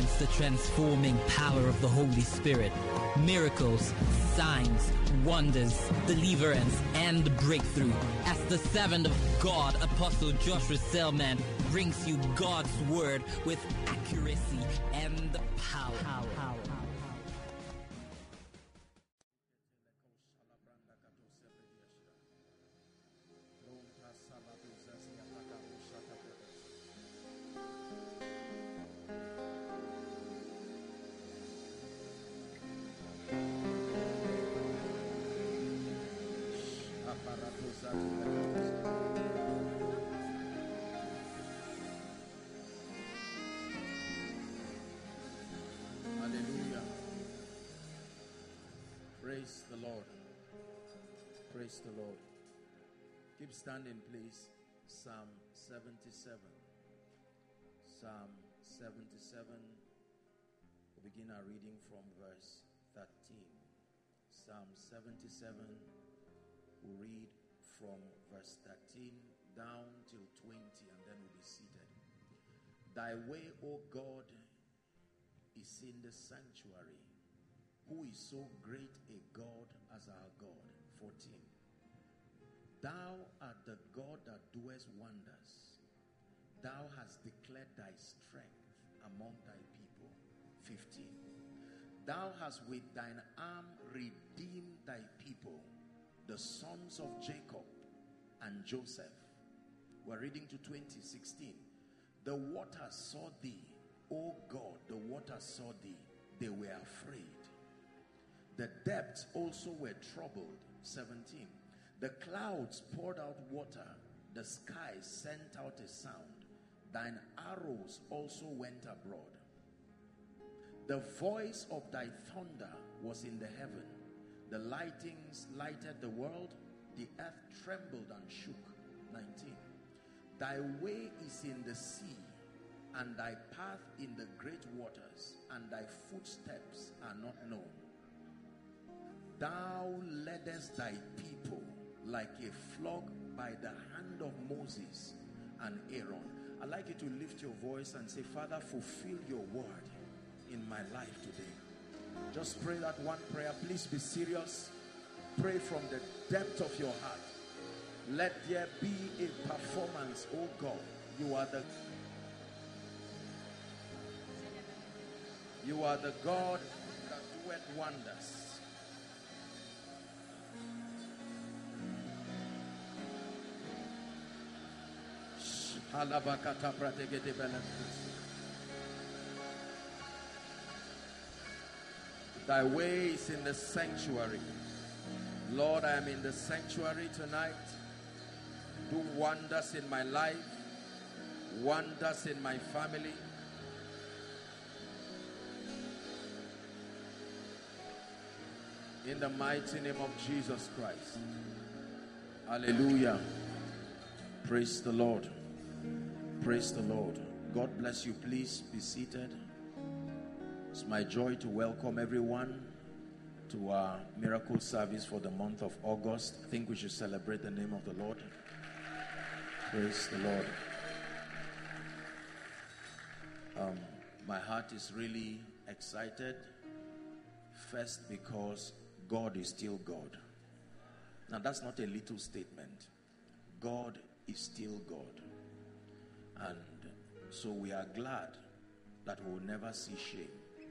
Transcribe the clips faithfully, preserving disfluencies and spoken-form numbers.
Experience the transforming power of the Holy Spirit. Miracles, signs, wonders, deliverance, and breakthrough. As the servant of God, Apostle Joshua Selman brings you God's word with accuracy and power. power, power, power. Hallelujah. Praise the Lord. Praise the Lord. Keep standing, please. Psalm seventy-seven. Psalm seventy-seven. We'll begin our reading from verse thirteen. Psalm seventy-seven. We'll read from verse thirteen down till twenty, and then we'll be seated. Thy way, O God, is in the sanctuary. Who is so great a God as our God? fourteen. Thou art the God that doest wonders. Thou hast declared thy strength among thy people. fifteen. Thou hast with thine arm redeemed thy people, the sons of Jacob and Joseph. We're reading to twenty, sixteen. The waters saw thee, O God, the waters saw thee. They were afraid. The depths also were troubled. seventeen. The clouds poured out water. The sky sent out a sound. Thine arrows also went abroad. The voice of thy thunder was in the heaven. The lightnings lighted the world. The earth trembled and shook. nineteen. Thy way is in the sea, and thy path in the great waters, and thy footsteps are not known. Thou leddest thy people like a flock by the hand of Moses and Aaron. I'd like you to lift your voice and say, Father, fulfill your word in my life today. Just pray that one prayer. Please be serious. Pray from the depth of your heart. Let there be a performance, oh God. You are the You are the God that doeth wonders. Thy way is in the sanctuary. Lord, I am in the sanctuary tonight. Do wonders in my life, wonders in my family. In the mighty name of Jesus Christ. Hallelujah. Praise the Lord. Praise the Lord. God bless you. Please be seated. It's my joy to welcome everyone to our miracle service for the month of August. I think we should celebrate the name of the Lord. Praise the Lord. Um, my heart is really excited. First, because God is still God. Now, that's not a little statement. God is still God. And so we are glad that we will never see shame.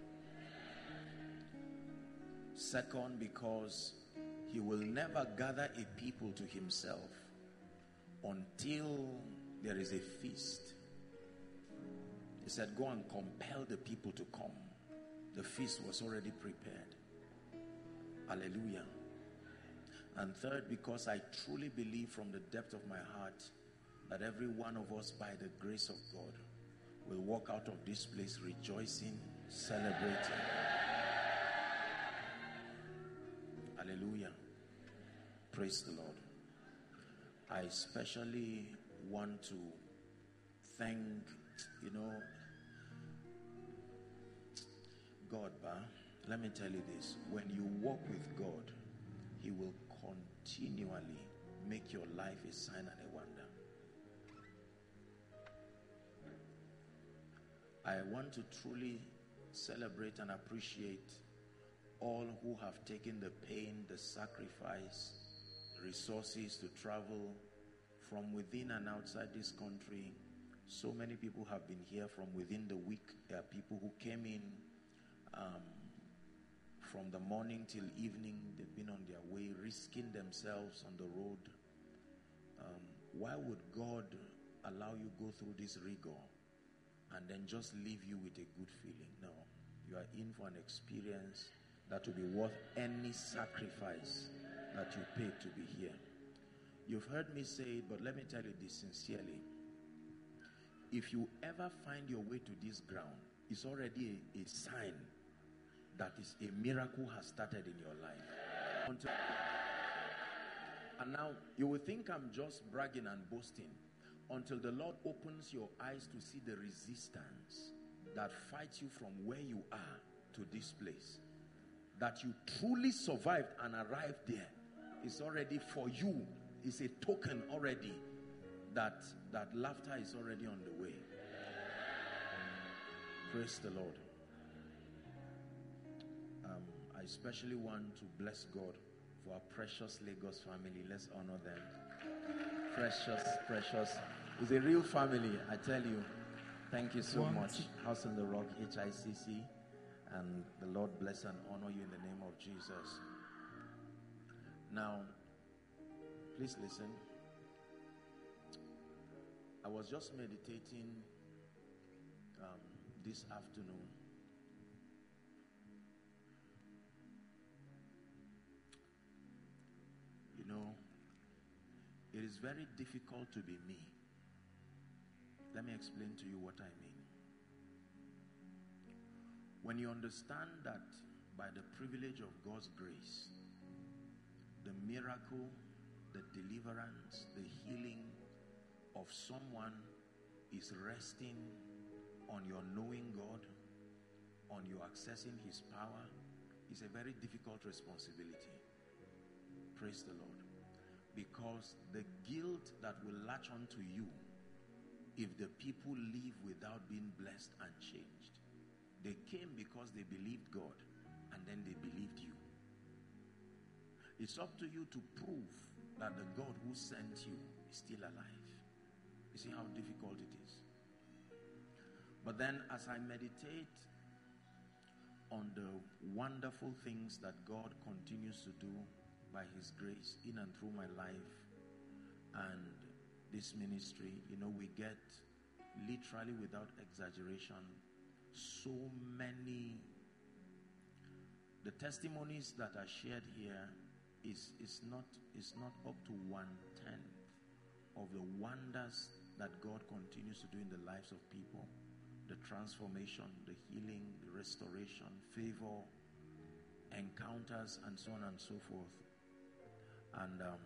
Second, because he will never gather a people to himself until there is a feast. He said, go and compel the people to come. The feast was already prepared. Hallelujah. And third, because I truly believe from the depth of my heart that every one of us, by the grace of God, will walk out of this place rejoicing, celebrating. Hallelujah. Praise the Lord. I especially want to thank, you know, God, bah, let me tell you this. When you walk with God, he will continually make your life a sign and a wonder. I want to truly celebrate and appreciate all who have taken the pain, the sacrifice, resources to travel from within and outside this country. So many people have been here from within the week. There are people who came in um, from the morning till evening. They've been on their way, risking themselves on the road. Um, why would God allow you go through this rigor and then just leave you with a good feeling? No. You are in for an experience that will be worth any sacrifice that you paid to be here. You've heard me say it, but let me tell you this sincerely. If you ever find your way to this ground, it's already a, a sign that is a miracle has started in your life. Until, and now you will think I'm just bragging and boasting until the Lord opens your eyes to see the resistance that fights you from where you are to this place. That you truly survived and arrived there is already for you. It's a token already that that laughter is already on the way. Praise the Lord. Um, I especially want to bless God for our precious Lagos family. Let's honor them. Precious, precious. It's a real family, I tell you. Thank you so much. House on the Rock, H I C C. And the Lord bless and honor you in the name of Jesus. Now, please listen. I was just meditating um, this afternoon. You know, it is very difficult to be me. Let me explain to you what I mean. When you understand that by the privilege of God's grace, the miracle, the deliverance, the healing of someone is resting on your knowing God, on your accessing his power, is a very difficult responsibility. Praise the Lord. Because the guilt that will latch onto you if the people live without being blessed and changed. They came because they believed God, and then they believed you. It's up to you to prove that the God who sent you is still alive. You see how difficult it is. But then as I meditate on the wonderful things that God continues to do by his grace in and through my life and this ministry, you know, we get literally without exaggeration so many. The testimonies that are shared here is, is not is not up to one tenth of the wonders that God continues to do in the lives of people. The transformation, the healing, the restoration, favor, encounters, and so on and so forth. And um,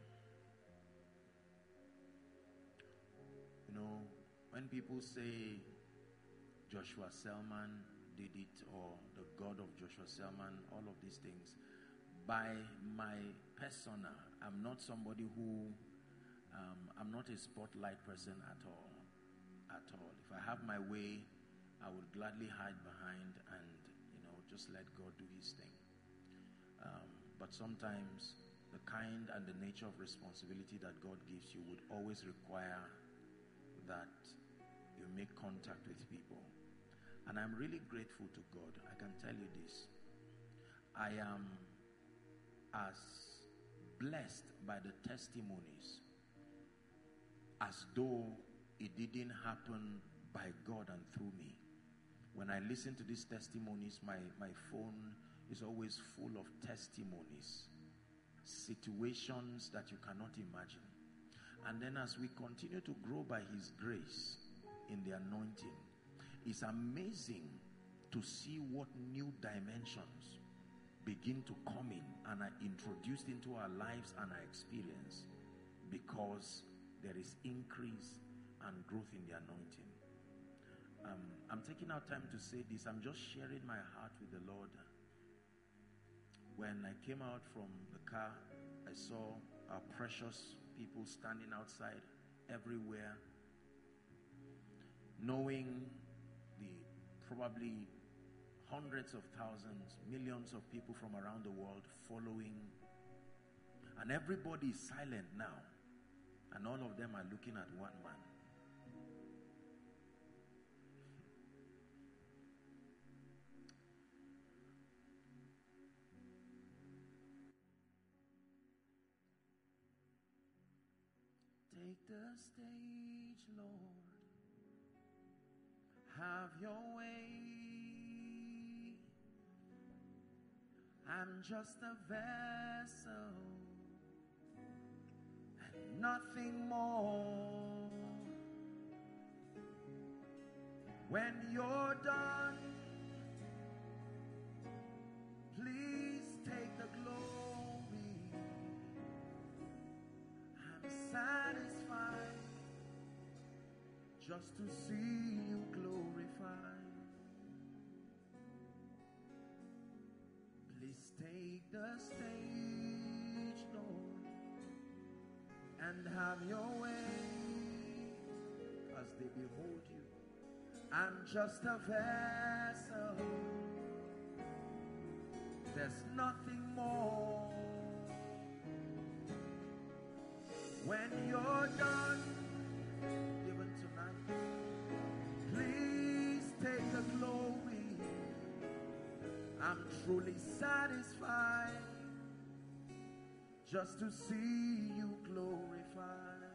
you know, when people say Joshua Selman did it, or the God of Joshua Selman, all of these things, by my persona, I'm not somebody who um, I'm not a spotlight person at all. At all. If I have my way, I would gladly hide behind and, you know, just let God do his thing. Um, but sometimes the kind and the nature of responsibility that God gives you would always require that you make contact with people. And I'm really grateful to God. I can tell you this. I am as blessed by the testimonies as though it didn't happen by God and through me. When I listen to these testimonies, my, my phone is always full of testimonies, situations that you cannot imagine. And then as we continue to grow by his grace in the anointing, it's amazing to see what new dimensions begin to come in and are introduced into our lives and our experience, because there is increase and growth in the anointing. Um, I'm taking out time to say this. I'm just sharing my heart with the Lord. When I came out from the car, I saw our precious people standing outside everywhere, knowing the probably hundreds of thousands, millions of people from around the world following, and everybody is silent now, and all of them are looking at one man. Take the stage, Lord. Have your way. I'm just a vessel and nothing more. When you're done, please take the glory. I'm satisfied just to see you glorified. Please take the stage, Lord, and have your way as they behold you. I'm just a vessel, there's nothing more. When you're done, even tonight, please take the glory. I'm truly satisfied just to see you glorified.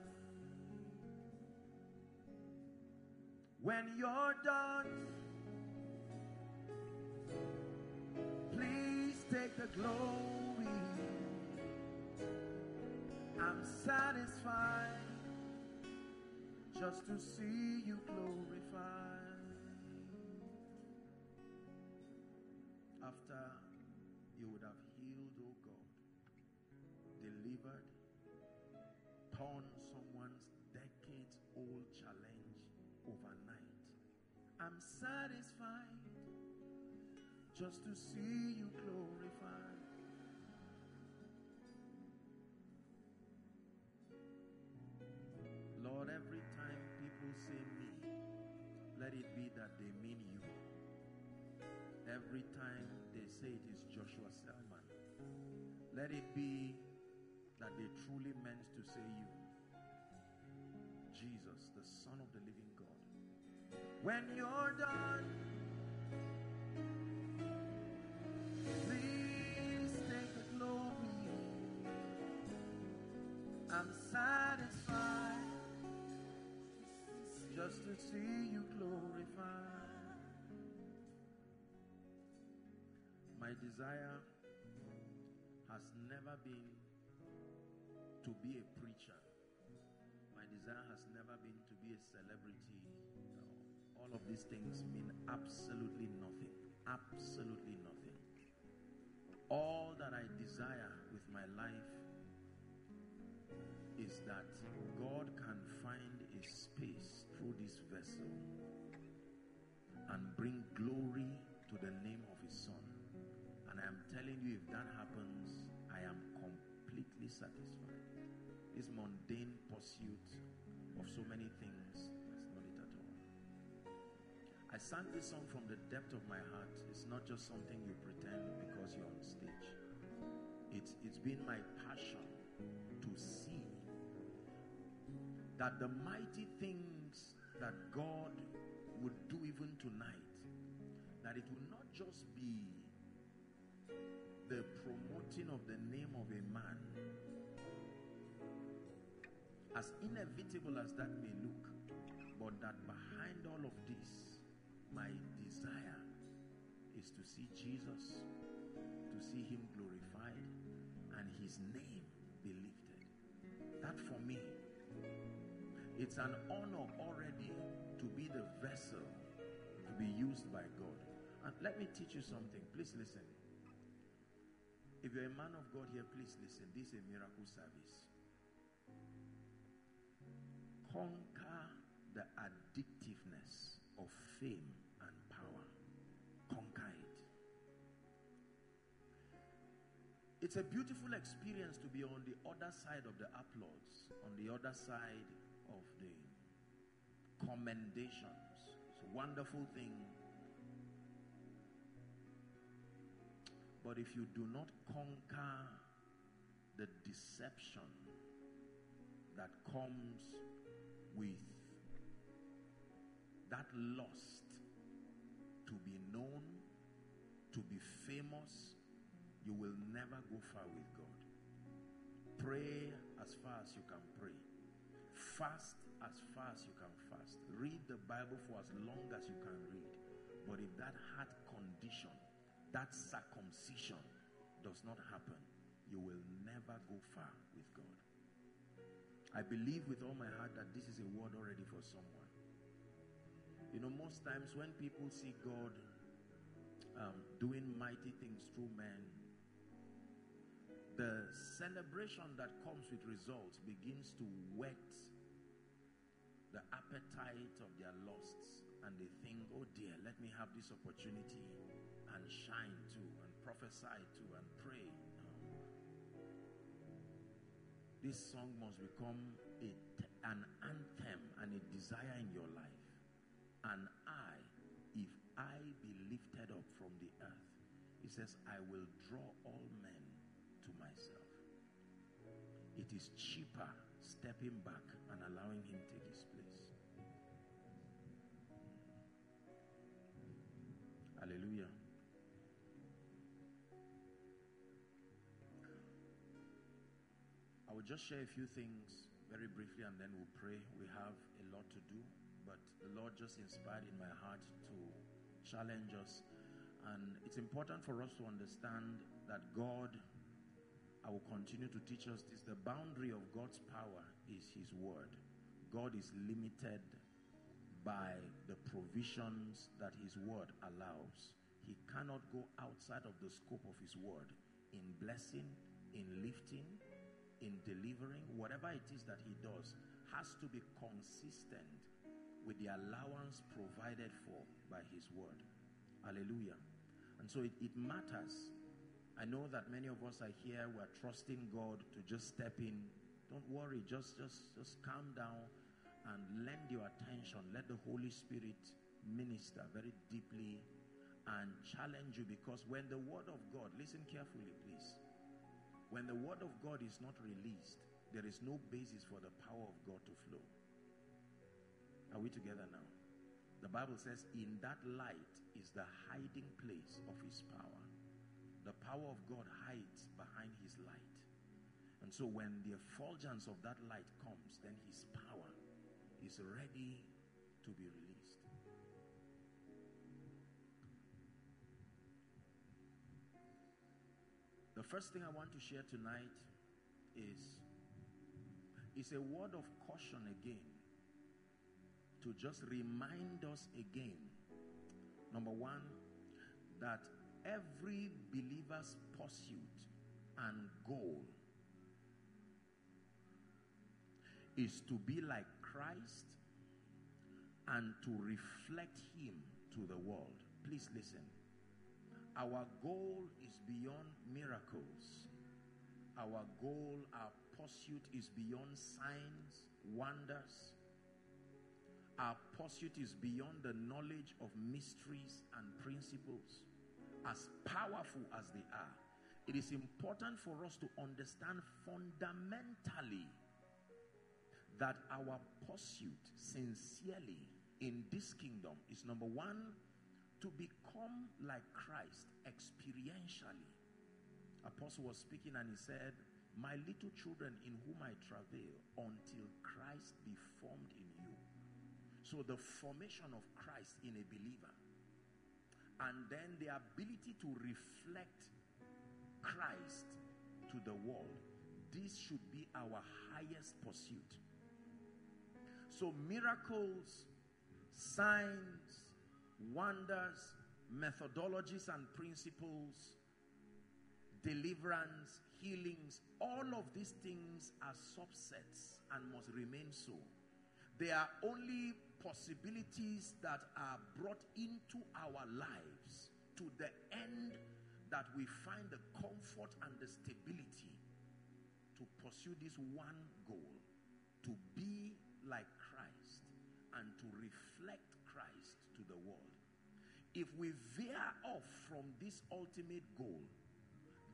When you're done, please take the glory. I'm satisfied just to see you glorified. After you would have healed, oh God, delivered, torn someone's decades-old challenge overnight, I'm satisfied just to see you glorified. Lord, every time people say me, let it be that they mean you. Every time they say it is Joshua Selman, let it be that they truly meant to say you, Jesus, the Son of the living God. When you're done, please take the glory. I'm satisfied just to see you glorified. My desire has never been to be a preacher. My desire has never been to be a celebrity. No. All of these things mean absolutely nothing. Absolutely nothing. All that I desire with my life is that God can find a space through this vessel and bring glory to the name of His Son. And I am telling you, if that happens, I am completely satisfied. This mundane pursuit of so many things, that's not it at all. I sang this song from the depth of my heart. It's not just something you pretend because you're on stage. It's, it's been my passion to see that the mighty things that God would do even tonight, that it will not just be the promoting of the name of a man, as inevitable as that may look, but that behind all of this, my desire is to see Jesus, to see Him glorified, and His name be lifted. That for me, it's an honor already to be the vessel to be used by God. And let me teach you something. Please listen. If you're a man of God here, please listen. This is a miracle service. Conquer the addictiveness of fame and power. Conquer it. It's a beautiful experience to be on the other side of the applause, on the other side of the commendations. It's a wonderful thing But if you do not conquer the deception that comes with that lust to be known, to be famous, you will never go far with God. Pray as far as you can pray. Fast as far as you can fast. Read the Bible for as long as you can read. But if that heart condition, that circumcision does not happen, you will never go far with God. I believe with all my heart that this is a word already for someone. You know, most times when people see God um, doing mighty things through men, the celebration that comes with results begins to whet the appetite of their lusts, and they think, oh dear, let me have this opportunity and shine too, and prophesy too, and pray. No. This song must become a, an anthem and a desire in your life. And I, if I be lifted up from the earth, it says, I will draw all men to myself. It is cheaper stepping back and allowing him take his place. Hallelujah. I will just share a few things very briefly and then we'll pray. We have a lot to do, but the Lord just inspired in my heart to challenge us. And it's important for us to understand that God, I will continue to teach us this, the boundary of God's power is his word. God is limited by the provisions that his word allows. He cannot go outside of the scope of his word in blessing, in lifting, in delivering. Whatever it is that he does has to be consistent with the allowance provided for by his word. Hallelujah. And so it, it matters. I know that many of us are here, we're trusting God to just step in. Don't worry, just, just, just calm down and lend your attention. Let the Holy Spirit minister very deeply and challenge you, because when the word of God, listen carefully please, when the word of God is not released, there is no basis for the power of God to flow. Are we together now? The Bible says, in that light is the hiding place of his power. The power of God hides behind his light. And so when the effulgence of that light comes, then his power is ready to be released. The first thing I want to share tonight is, is a word of caution again, to just remind us again, number one, that every believer's pursuit and goal is to be like Christ and to reflect him to the world. Please listen. Our goal is beyond miracles. Our goal, our pursuit is beyond signs, wonders. Our pursuit is beyond the knowledge of mysteries and principles. As powerful as they are, it is important for us to understand fundamentally that our pursuit sincerely in this kingdom is, number one, to become like Christ experientially. Apostle was speaking and he said, my little children in whom I travail until Christ be formed in you. So the formation of Christ in a believer, and then the ability to reflect Christ to the world, this should be our highest pursuit. So miracles, signs, wonders, methodologies and principles, deliverance, healings, all of these things are subsets and must remain so. They are only possibilities that are brought into our lives to the end that we find the comfort and the stability to pursue this one goal, to be like Christ and to reflect Christ to the world. If we veer off from this ultimate goal,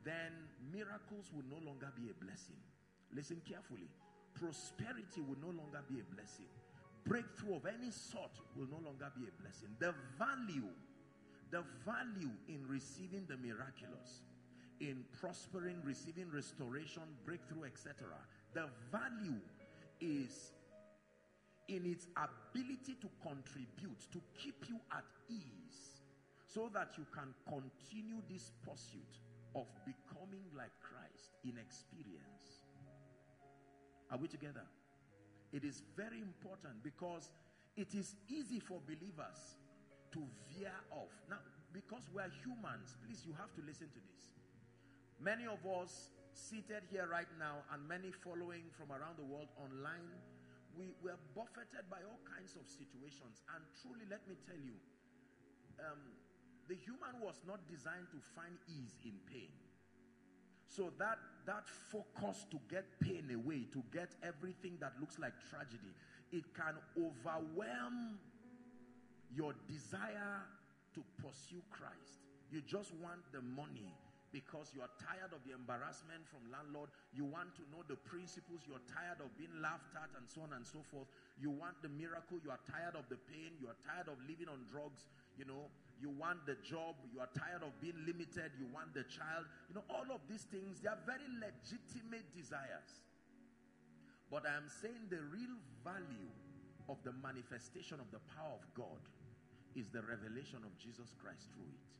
then miracles will no longer be a blessing. Listen carefully. Prosperity will no longer be a blessing. Breakthrough of any sort will no longer be a blessing. The value, the value in receiving the miraculous, in prospering, receiving restoration, breakthrough, et cetera, the value is in its ability to contribute, to keep you at ease, so that you can continue this pursuit of becoming like Christ in experience. Are we together? It is very important, because it is easy for believers to veer off. Now, because we are humans, please, you have to listen to this. Many of us seated here right now, and many following from around the world online, we were buffeted by all kinds of situations. And truly, let me tell you, um, the human was not designed to find ease in pain. So that, that focus to get pain away, to get everything that looks like tragedy, it can overwhelm your desire to pursue Christ. You just want the money because you are tired of the embarrassment from landlord. You want to know the principles. You're tired of being laughed at, and so on and so forth. You want the miracle. You are tired of the pain. You are tired of living on drugs. You know, you want the job. You are tired of being limited. You want the child. You know, all of these things, they are very legitimate desires. But I am saying the real value of the manifestation of the power of God is the revelation of Jesus Christ through it.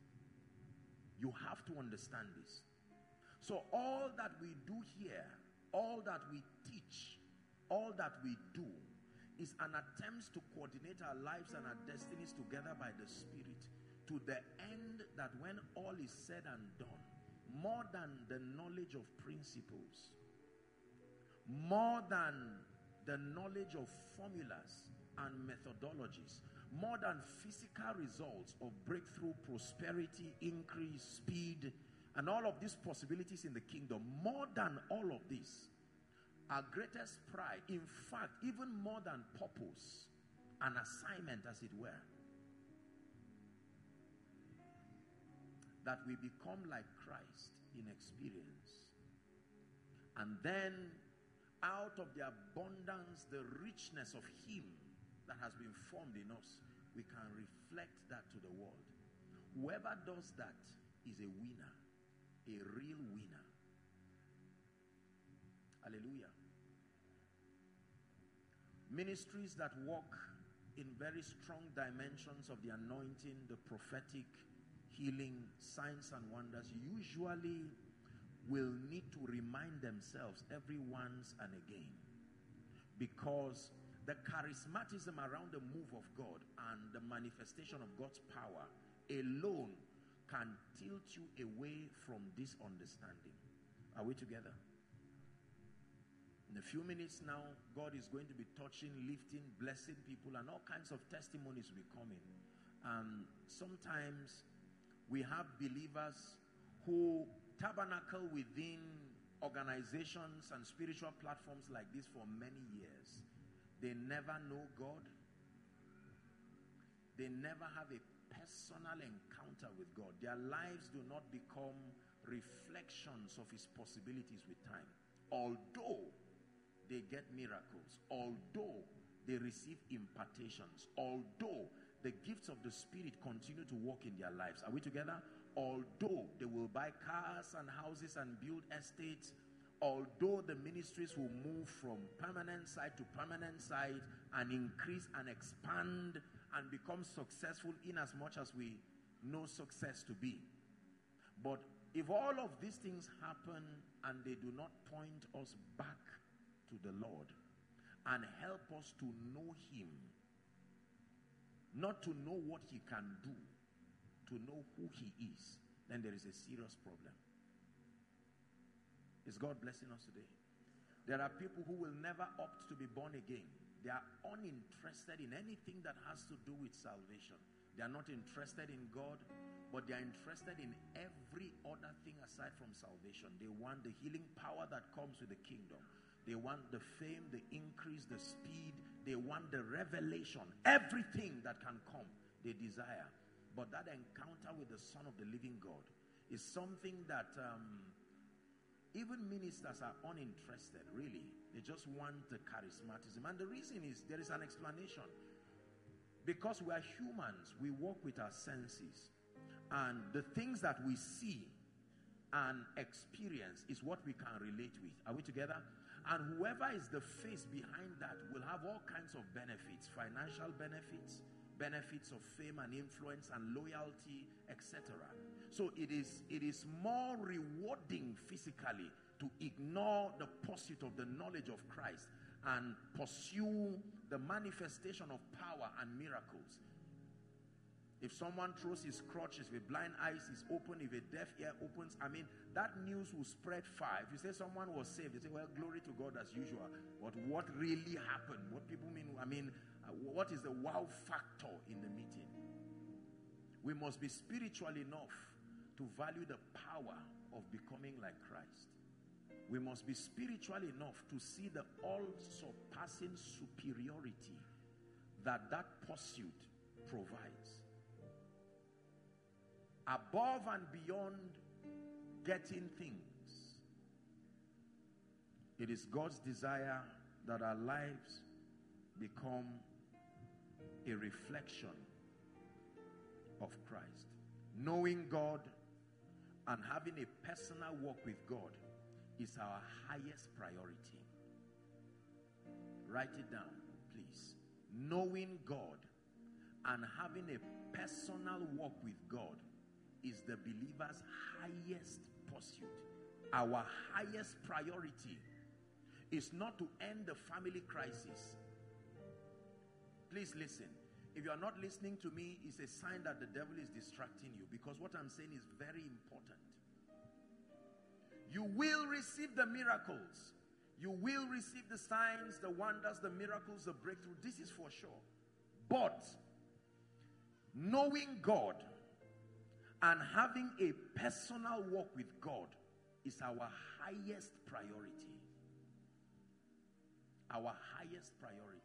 You have to understand this. So all that we do here, all that we teach, all that we do is an attempt to coordinate our lives and our destinies together by the Spirit, to the end that when all is said and done, more than the knowledge of principles, more than the knowledge of formulas and methodologies, more than physical results of breakthrough, prosperity, increase, speed, and all of these possibilities in the kingdom, more than all of this, our greatest pride, in fact, even more than purpose, an assignment as it were, that we become like Christ in experience. And then out of the abundance, the richness of Him that has been formed in us, we can reflect that to the world. Whoever does that is a winner, a real winner. Hallelujah. Ministries that walk in very strong dimensions of the anointing, the prophetic, healing, signs and wonders, usually will need to remind themselves every once and again, because the charismatism around the move of God and the manifestation of God's power alone can tilt you away from this understanding. Are we together? In a few minutes now, God is going to be touching, lifting, blessing people, and all kinds of testimonies will be coming. Um, sometimes we have believers who tabernacle within organizations and spiritual platforms like this for many years. They never know God. They never have a personal encounter with God. Their lives do not become reflections of His possibilities with time. Although they get miracles, although they receive impartations, although the gifts of the Spirit continue to work in their lives. Are we together? Although they will buy cars and houses and build estates, although the ministries will move from permanent site to permanent site and increase and expand and become successful in as much as we know success to be. But if all of these things happen and they do not point us back to the Lord and help us to know Him, not to know what He can do, to know who He is, then there is a serious problem. Is God blessing us today? There are people who will never opt to be born again. They are uninterested in anything that has to do with salvation. They are not interested in God, but they are interested in every other thing aside from salvation. They want the healing power that comes with the kingdom. They want the fame, the increase, the speed. They want the revelation. Everything that can come, they desire. But that encounter with the Son of the living God is something that um, even ministers are uninterested, really. They just want the charismatism. And the reason is, there is an explanation. Because we are humans, we walk with our senses. And the things that we see and experience is what we can relate with. Are we together? And whoever is the face behind that will have all kinds of benefits, financial benefits, benefits of fame and influence and loyalty, et cetera. So it is, it is more rewarding physically to ignore the pursuit of the knowledge of Christ and pursue the manifestation of power and miracles. If someone throws his crutches, if a blind eye is open, if a deaf ear opens, I mean, that news will spread far. If you say someone was saved, you say, well, glory to God as usual. But what really happened? What people mean, I mean, uh, what is the wow factor in the meeting? We must be spiritual enough to value the power of becoming like Christ. We must be spiritual enough to see the all-surpassing superiority that that pursuit provides. Above and beyond getting things, it is God's desire that our lives become a reflection of Christ. Knowing God and having a personal walk with God is our highest priority. Write it down, please. Knowing God and having a personal walk with God is the believer's highest pursuit. Our highest priority is not to end the family crisis. Please listen. If you are not listening to me, it's a sign that the devil is distracting you, because what I'm saying is very important. You will receive the miracles. You will receive the signs, the wonders, the miracles, the breakthrough. This is for sure. But knowing God and having a personal walk with God is our highest priority. Our highest priority.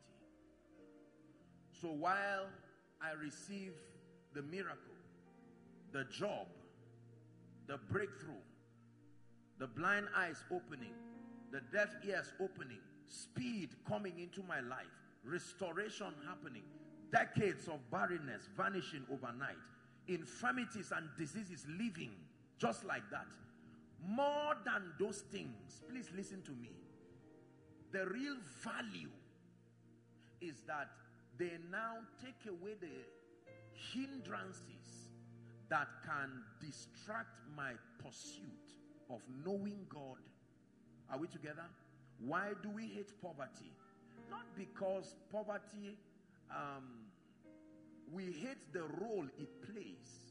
So while I receive the miracle, the job, the breakthrough, the blind eyes opening, the deaf ears opening, speed coming into my life, restoration happening, decades of barrenness vanishing overnight, infirmities and diseases leaving just like that. More than those things, please listen to me. The real value is that they now take away the hindrances that can distract my pursuit of knowing God. Are we together? Why do we hate poverty? Not because poverty, um, we hate the role it plays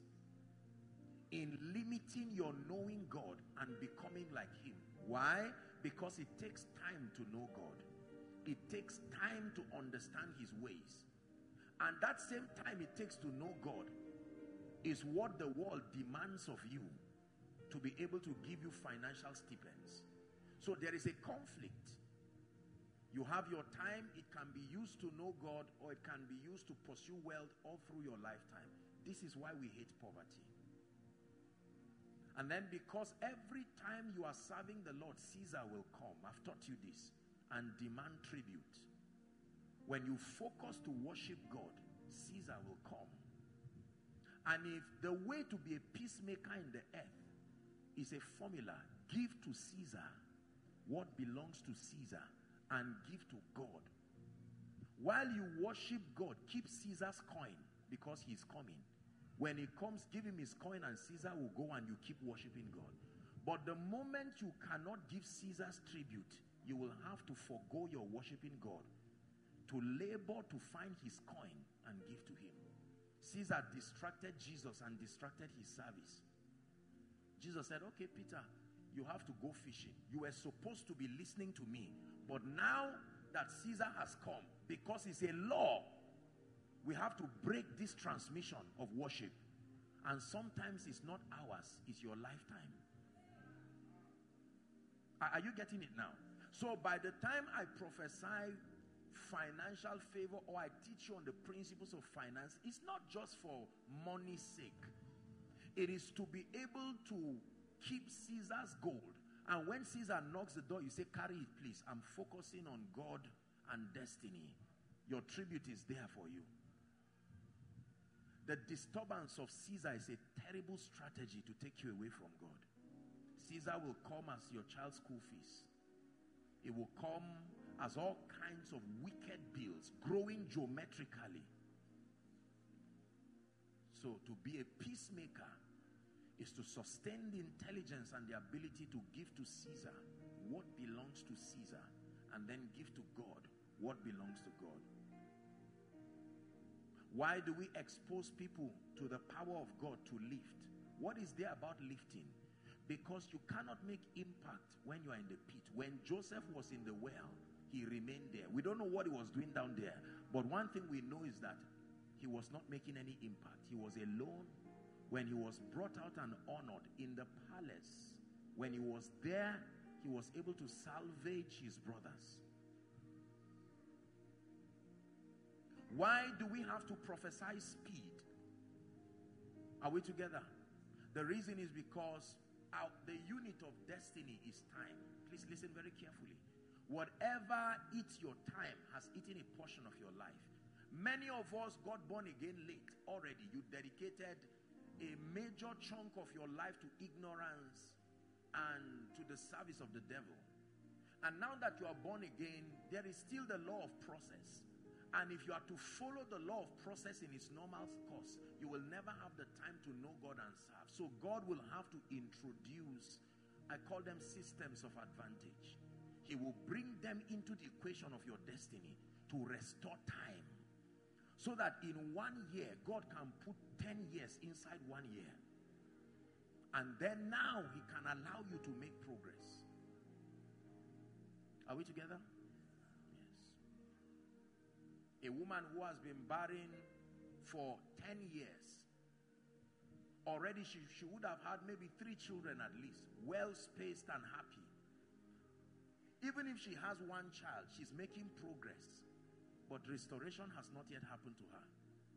in limiting your knowing God and becoming like Him. Why? Because it takes time to know God. It takes time to understand His ways. And that same time it takes to know God is what the world demands of you to be able to give you financial stipends. So there is a conflict. You have your time, it can be used to know God, or it can be used to pursue wealth all through your lifetime. This is why we hate poverty. And then because every time you are serving the Lord, Caesar will come. I've taught you this. And demand tribute. When you focus to worship God, Caesar will come. And if the way to be a peacemaker in the earth is a formula, give to Caesar what belongs to Caesar and give to God. While you worship God, keep Caesar's coin because he's coming. When he comes, give him his coin and Caesar will go and you keep worshiping God. But the moment you cannot give Caesar's tribute, you will have to forego your worshiping God to labor to find his coin and give to him. Caesar distracted Jesus and distracted his service. Jesus said, okay, Peter, you have to go fishing. You were supposed to be listening to me. But now that Caesar has come, because it's a law, we have to break this transmission of worship. And sometimes it's not ours, it's your lifetime. Are you getting it now? So by the time I prophesy financial favor or I teach you on the principles of finance, it's not just for money's sake. It is to be able to keep Caesar's gold And when Caesar knocks the door, you say, carry it, please. I'm focusing on God and destiny. Your tribute is there for you. The disturbance of Caesar is a terrible strategy to take you away from God. Caesar will come as your child's school fees. It will come as all kinds of wicked bills, growing geometrically. So to be a peacemaker is to sustain the intelligence and the ability to give to Caesar what belongs to Caesar, and then give to God what belongs to God. Why do we expose people to the power of God to lift? What is there about lifting? Because you cannot make impact when you are in the pit. When Joseph was in the well, he remained there. We don't know what he was doing down there, but one thing we know is that he was not making any impact. He was alone. When he was brought out and honored in the palace, when he was there, he was able to salvage his brothers. Why do we have to prophesy speed? Are we together? The reason is because our, the unit of destiny is time. Please listen very carefully. Whatever eats your time has eaten a portion of your life. Many of us got born again late already. You dedicated a major chunk of your life to ignorance and to the service of the devil. And now that you are born again, there is still the law of process. And if you are to follow the law of process in its normal course, you will never have the time to know God and serve. So God will have to introduce, I call them systems of advantage. He will bring them into the equation of your destiny to restore time. So that in one year, God can put ten years inside one year. And then now he can allow you to make progress. Are we together? A woman who has been barren for ten years, already she, she would have had maybe three children at least, well spaced and happy. Even if she has one child, she's making progress, but restoration has not yet happened to her.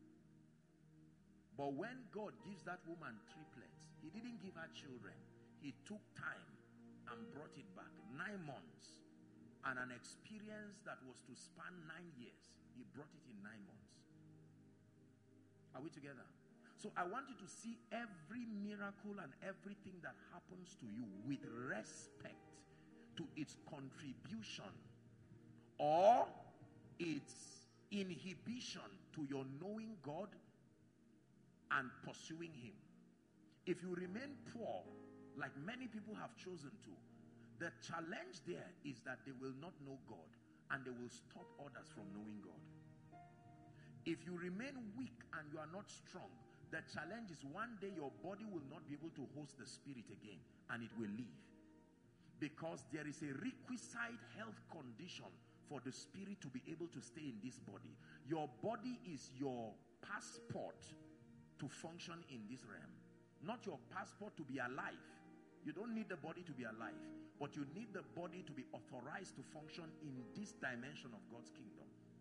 But when God gives that woman triplets, he didn't give her children. He took time and brought it back. Nine months and an experience that was to span nine years. He brought it in nine months. Are we together? So I want you to see every miracle and everything that happens to you with respect to its contribution or its inhibition to your knowing God and pursuing him. If you remain poor, like many people have chosen to, the challenge there is that they will not know God, and they will stop others from knowing God. If you remain weak and you are not strong, the challenge is one day your body will not be able to host the spirit again, and it will leave. Because there is a requisite health condition for the spirit to be able to stay in this body. Your body is your passport to function in this realm, not your passport to be alive. You don't need the body to be alive, but you need the body to be authorized to function in this dimension of God's kingdom.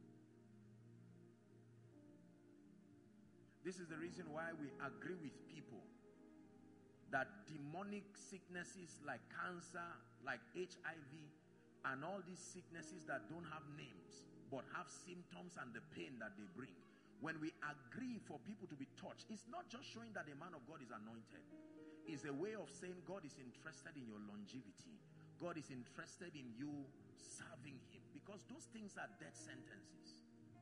This is the reason why we agree with people that demonic sicknesses like cancer, like H I V, and all these sicknesses that don't have names, but have symptoms and the pain that they bring. When we agree for people to be touched, it's not just showing that the man of God is anointed. Is a way of saying God is interested in your longevity. God is interested in you serving him, because those things are death sentences.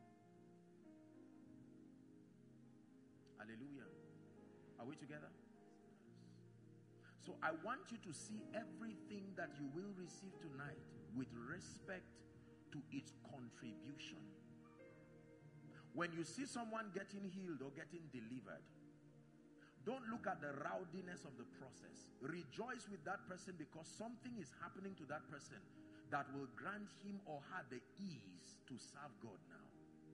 Hallelujah. Are we together? So I want you to see everything that you will receive tonight with respect to its contribution. When you see someone getting healed or getting delivered, don't look at the rowdiness of the process. Rejoice with that person, because something is happening to that person that will grant him or her the ease to serve God now.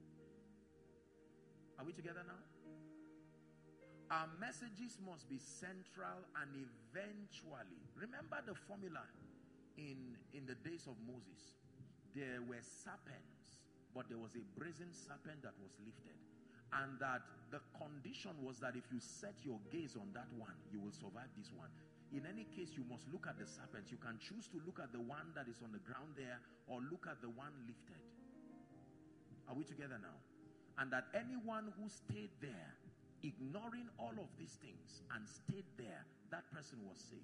Are we together now? Our messages must be central and eventually. Remember the formula in, in the days of Moses. There were serpents, but there was a brazen serpent that was lifted. And that the condition was that if you set your gaze on that one, you will survive this one. In any case, you must look at the serpents. You can choose to look at the one that is on the ground there, or look at the one lifted. Are we together now? And that anyone who stayed there, ignoring all of these things and stayed there, that person was saved.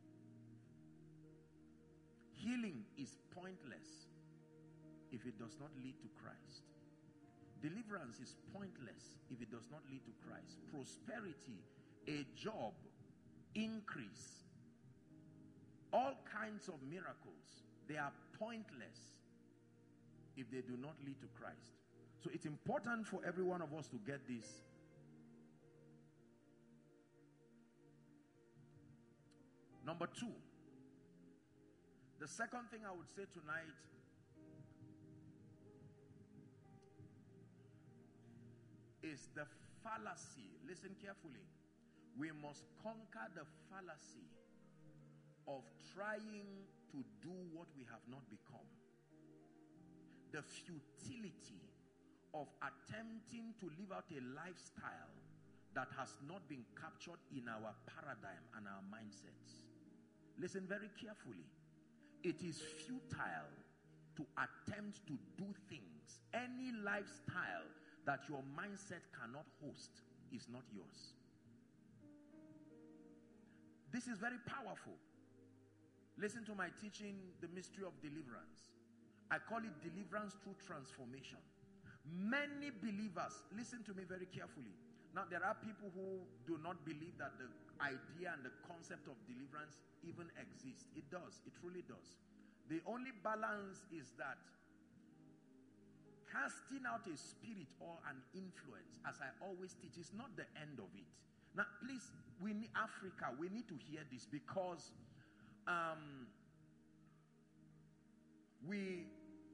Healing is pointless if it does not lead to Christ. Deliverance is pointless if it does not lead to Christ. Prosperity, a job, increase, all kinds of miracles, they are pointless if they do not lead to Christ. So it's important for every one of us to get this. Number two, the second thing I would say tonight is the fallacy. Listen carefully. We must conquer the fallacy of trying to do what we have not become. The futility of attempting to live out a lifestyle that has not been captured in our paradigm and our mindsets. Listen very carefully. It is futile to attempt to do things. Any lifestyle that your mindset cannot host is not yours. This is very powerful. Listen to my teaching, The Mystery of Deliverance. I call it deliverance through transformation. Many believers, listen to me very carefully. Now, there are people who do not believe that the idea and the concept of deliverance even exists. It does. It truly does. The only balance is that casting out a spirit or an influence, as I always teach, is not the end of it. Now, please, we need Africa, we need to hear this, because um, we,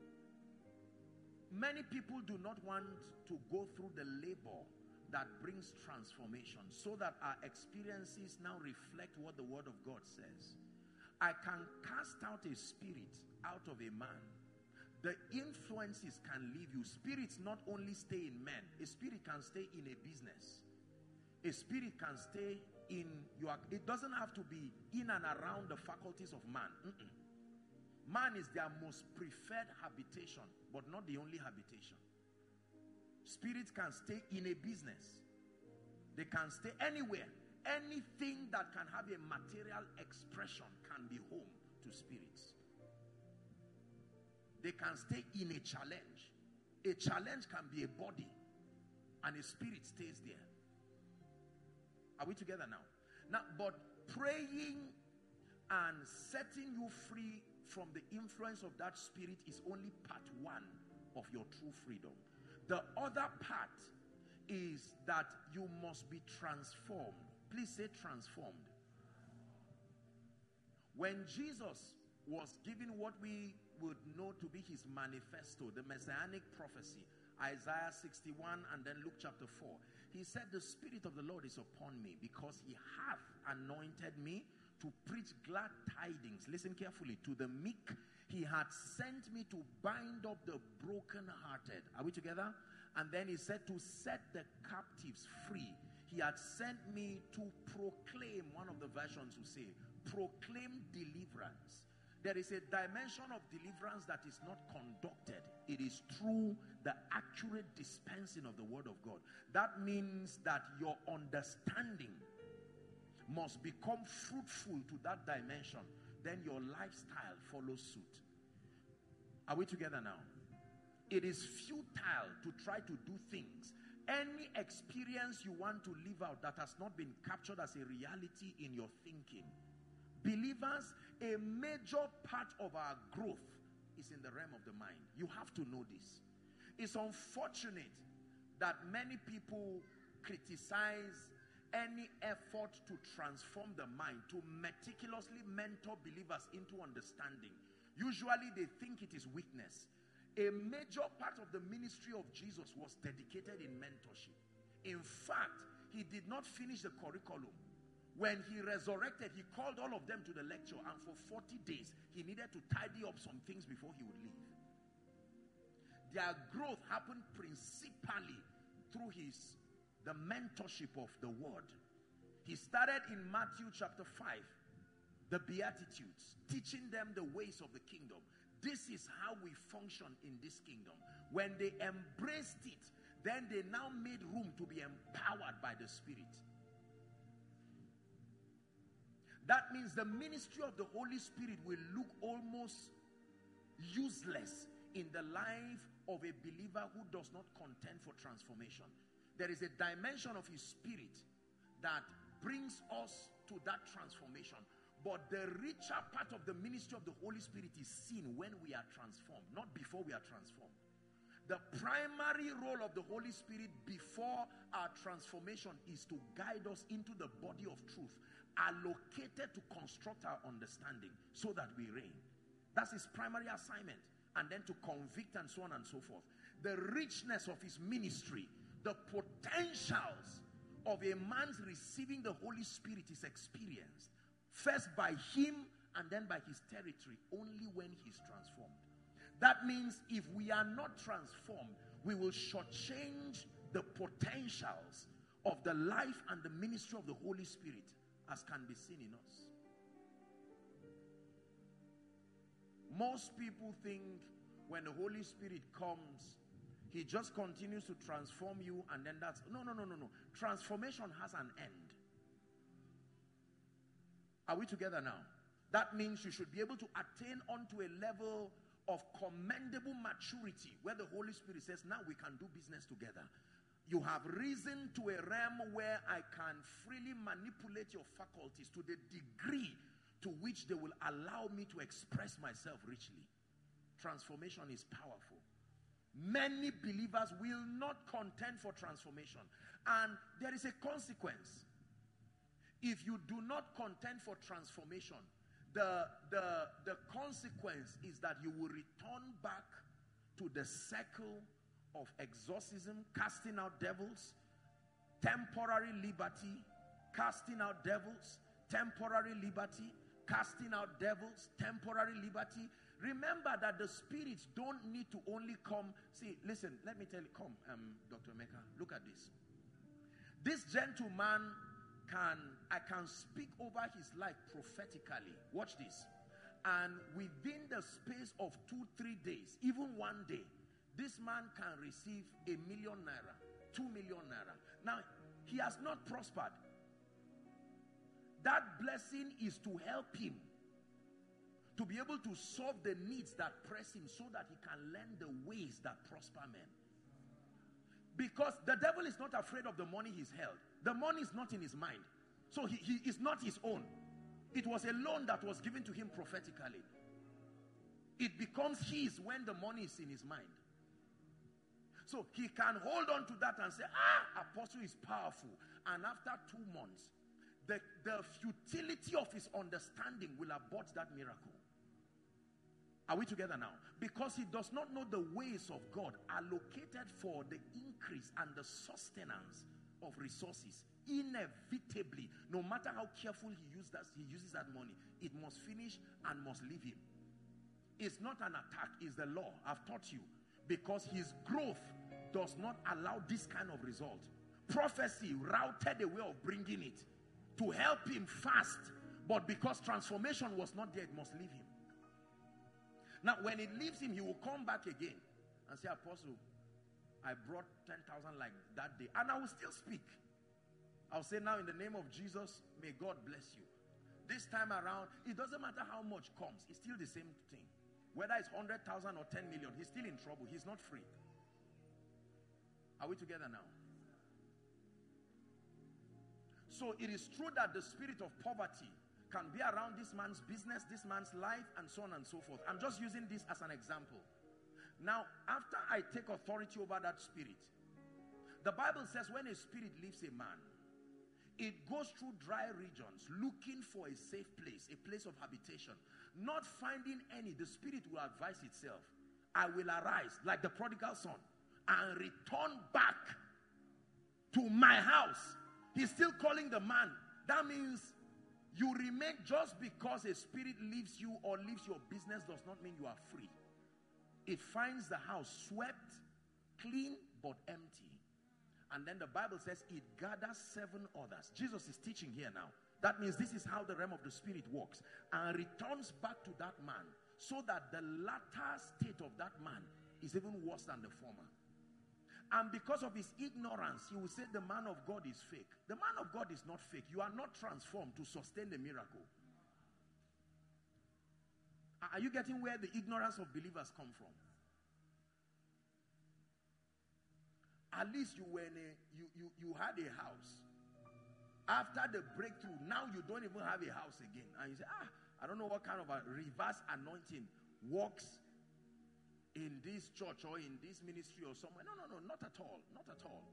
many people do not want to go through the labor that brings transformation, so that our experiences now reflect what the Word of God says. I can cast out a spirit out of a man. The influences can leave you. Spirits not only stay in men. A spirit can stay in a business. A spirit can stay in your... It doesn't have to be in and around the faculties of man. Mm-mm. Man is their most preferred habitation, but not the only habitation. Spirits can stay in a business. They can stay anywhere. Anything that can have a material expression can be home to spirits. They can stay in a challenge. A challenge can be a body, and a spirit stays there. Are we together now? Now, but praying and setting you free from the influence of that spirit is only part one of your true freedom. The other part is that you must be transformed. Please say transformed. When Jesus was given what we would know to be his manifesto, the messianic prophecy, Isaiah sixty-one and then Luke chapter four, he said, the Spirit of the Lord is upon me, because he hath anointed me to preach glad tidings. Listen carefully. To the meek, he had sent me to bind up the brokenhearted. Are we together? And then he said to set the captives free. He had sent me to proclaim, one of the versions will say, proclaim deliverance. There is a dimension of deliverance that is not conducted. It is through the accurate dispensing of the word of God. That means that your understanding must become fruitful to that dimension. Then your lifestyle follows suit. Are we together now? It is futile to try to do things. Any experience you want to live out that has not been captured as a reality in your thinking. Believers, a major part of our growth is in the realm of the mind. You have to know this. It's unfortunate that many people criticize any effort to transform the mind, to meticulously mentor believers into understanding. Usually they think it is weakness. A major part of the ministry of Jesus was dedicated in mentorship. In fact, he did not finish the curriculum. When he resurrected, he called all of them to the lecture, and for forty days, he needed to tidy up some things before he would leave. Their growth happened principally through his, the mentorship of the word. He started in Matthew chapter five. the Beatitudes, teaching them the ways of the kingdom. This is how we function in this kingdom. When they embraced it, then they now made room to be empowered by the Spirit. That means the ministry of the Holy Spirit will look almost useless in the life of a believer who does not contend for transformation. There is a dimension of his spirit that brings us to that transformation. But the richer part of the ministry of the Holy Spirit is seen when we are transformed, not before we are transformed. The primary role of the Holy Spirit before our transformation is to guide us into the body of truth, allocated to construct our understanding so that we reign. That's his primary assignment. And then to convict and so on and so forth. The richness of his ministry, the potentials of a man's receiving the Holy Spirit is experienced first by him and then by his territory only when he's transformed. That means if we are not transformed, we will shortchange the potentials of the life and the ministry of the Holy Spirit as can be seen in us. Most people think when the Holy Spirit comes, he just continues to transform you and then that's... No, no, no, no, no. Transformation has an end. Are we together now? That means you should be able to attain onto a level of commendable maturity where the Holy Spirit says, now we can do business together. You have risen to a realm where I can freely manipulate your faculties to the degree to which they will allow me to express myself richly. Transformation is powerful. Many believers will not contend for transformation. And there is a consequence. If you do not contend for transformation, the, the, the consequence is that you will return back to the circle of exorcism, casting out devils, temporary liberty, casting out devils, temporary liberty, casting out devils, temporary liberty. Remember that the spirits don't need to only come. See, listen, let me tell you, come, um, Doctor Mecca, look at this. This gentleman can, I can speak over his life prophetically. Watch this. And within the space of two, three days, even one day, this man can receive a million naira, two million naira. Now, he has not prospered. That blessing is to help him to be able to solve the needs that press him so that he can learn the ways that prosper men. Because the devil is not afraid of the money he's held. The money is not in his mind. So he, he is not his own. It was a loan that was given to him prophetically. It becomes his when the money is in his mind. So he can hold on to that and say, ah, apostle is powerful. And after two months, the, the futility of his understanding will abort that miracle. Are we together now? Because he does not know the ways of God allocated for the increase and the sustenance of resources. Inevitably, no matter how careful he uses that, he uses that money, it must finish and must leave him. It's not an attack, it's the law. I've taught you. Because his growth does not allow this kind of result. Prophecy routed a way of bringing it to help him fast, but because transformation was not there, it must leave him. Now, when it leaves him, he will come back again and say, Apostle, I brought ten thousand like that day, and I will still speak. I'll say, now in the name of Jesus, may God bless you. This time around, it doesn't matter how much comes, it's still the same thing. Whether it's one hundred thousand or ten million, he's still in trouble. He's not free. Are we together now? So it is true that the spirit of poverty can be around this man's business, this man's life, and so on and so forth. I'm just using this as an example. Now, after I take authority over that spirit, the Bible says when a spirit leaves a man, it goes through dry regions looking for a safe place, a place of habitation. Not finding any, the spirit will advise itself, I will arise like the prodigal son and return back to my house. He's still calling the man. That means you remain. Just because a spirit leaves you or leaves your business does not mean you are free. It finds the house swept, clean, but empty. And then the Bible says it gathers seven others. Jesus is teaching here now. That means this is how the realm of the spirit works, and returns back to that man, so that the latter state of that man is even worse than the former. And because of his ignorance, he will say the man of God is fake. The man of God is not fake. You are not transformed to sustain the miracle. Are you getting where the ignorance of believers come from? At least you were in a, you, you, you had a house. After the breakthrough, now you don't even have a house again. And you say, ah, I don't know what kind of a reverse anointing works in this church or in this ministry or somewhere. No, no, no, not at all. Not at all.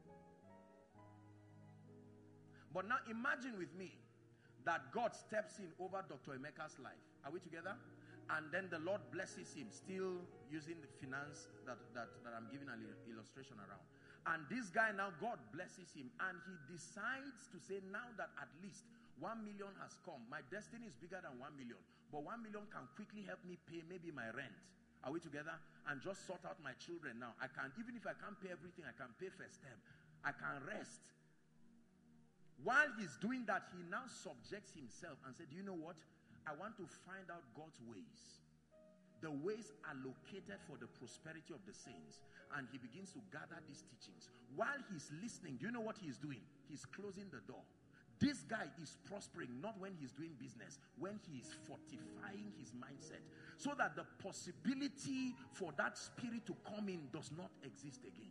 But now imagine with me that God steps in over Doctor Emeka's life. Are we together? And then the Lord blesses him, still using the finance that, that, that I'm giving an illustration around. And this guy now, God blesses him, and he decides to say, now that at least one million has come, my destiny is bigger than one million, but one million can quickly help me pay maybe my rent. Are we together? And just sort out my children now. I can, even if I can't pay everything, I can pay first term. I can rest. While he's doing that, he now subjects himself and said, do you know what? I want to find out God's ways. The ways allocated for the prosperity of the saints. And he begins to gather these teachings. While he's listening, do you know what he's doing? He's closing the door. This guy is prospering not when he's doing business, when he is fortifying his mindset, so that the possibility for that spirit to come in does not exist again.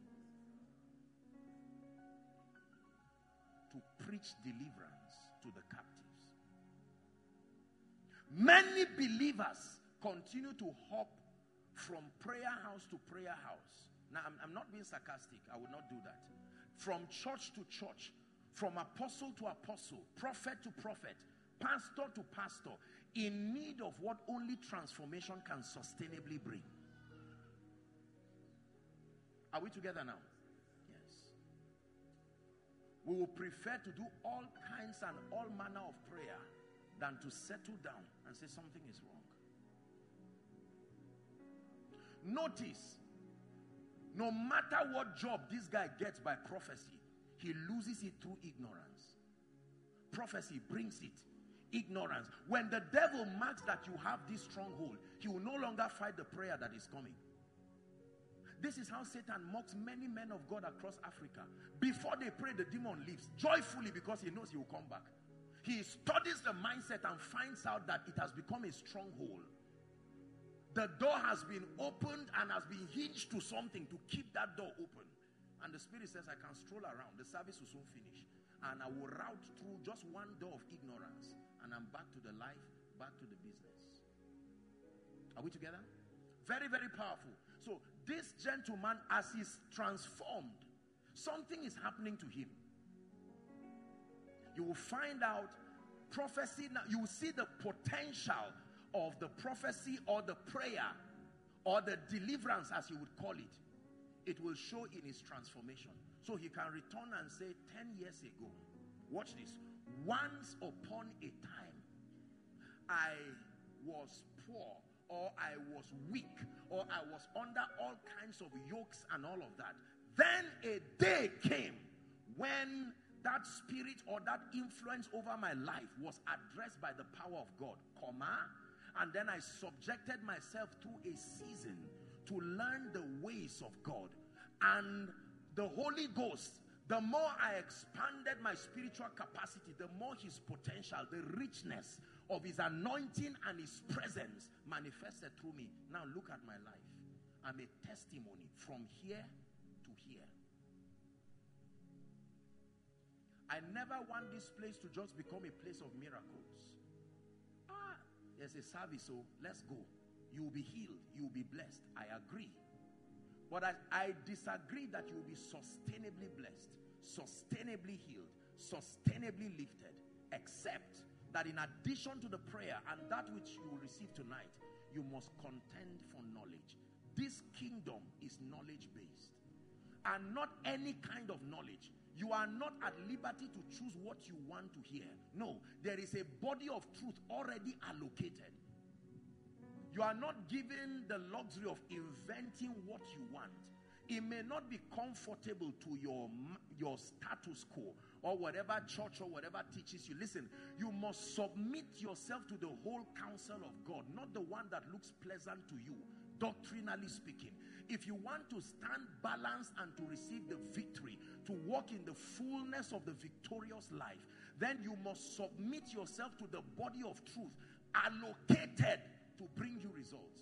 To preach deliverance to the captives. Many believers continue to hop from prayer house to prayer house. Now, I'm, I'm not being sarcastic. I would not do that. From church to church, from apostle to apostle, prophet to prophet, pastor to pastor, in need of what only transformation can sustainably bring. Are we together now? Yes. We will prefer to do all kinds and all manner of prayer than to settle down and say something is wrong. Notice, no matter what job this guy gets by prophecy, he loses it through ignorance. Prophecy brings it. Ignorance. When the devil marks that you have this stronghold, he will no longer fight the prayer that is coming. This is how Satan mocks many men of God across Africa. Before they pray, the demon leaves joyfully because he knows he will come back. He studies the mindset and finds out that it has become a stronghold. The door has been opened and has been hinged to something to keep that door open. And the spirit says, I can stroll around. The service will soon finish. And I will route through just one door of ignorance. And I'm back to the life, back to the business. Are we together? Very, very powerful. So this gentleman, as he's transformed, something is happening to him. You will find out prophecy. Now you will see the potential of the prophecy or the prayer or the deliverance, as you would call it. It will show in his transformation. So he can return and say, ten years ago, watch this. Once upon a time, I was poor, or I was weak, or I was under all kinds of yokes and all of that. Then a day came when that spirit or that influence over my life was addressed by the power of God, comma, and then I subjected myself through a season to learn the ways of God. And the Holy Ghost, the more I expanded my spiritual capacity, the more his potential, the richness of his anointing and his presence manifested through me. Now look at my life. I'm a testimony from here to here. I never want this place to just become a place of miracles. Ah, there's a service, so let's go. You will be healed. You will be blessed. I agree. But I, I disagree that you will be sustainably blessed, sustainably healed, sustainably lifted, except that in addition to the prayer and that which you will receive tonight, you must contend for knowledge. This kingdom is knowledge-based, and not any kind of knowledge. You are not at liberty to choose what you want to hear. No, there is a body of truth already allocated. You are not given the luxury of inventing what you want. It may not be comfortable to your, your status quo or whatever church or whatever teaches you. Listen, you must submit yourself to the whole counsel of God, not the one that looks pleasant to you, doctrinally speaking. If you want to stand balanced and to receive the victory, to walk in the fullness of the victorious life, then you must submit yourself to the body of truth allocated to bring you results.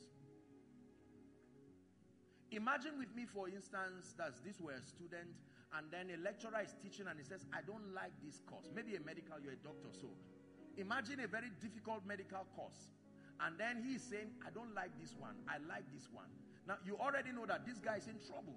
Imagine with me, for instance, that this were a student and then a lecturer is teaching and he says, I don't like this course. Maybe a medical, you're a doctor. So imagine a very difficult medical course. And then he is saying, I don't like this one. I like this one. Now, you already know that this guy is in trouble.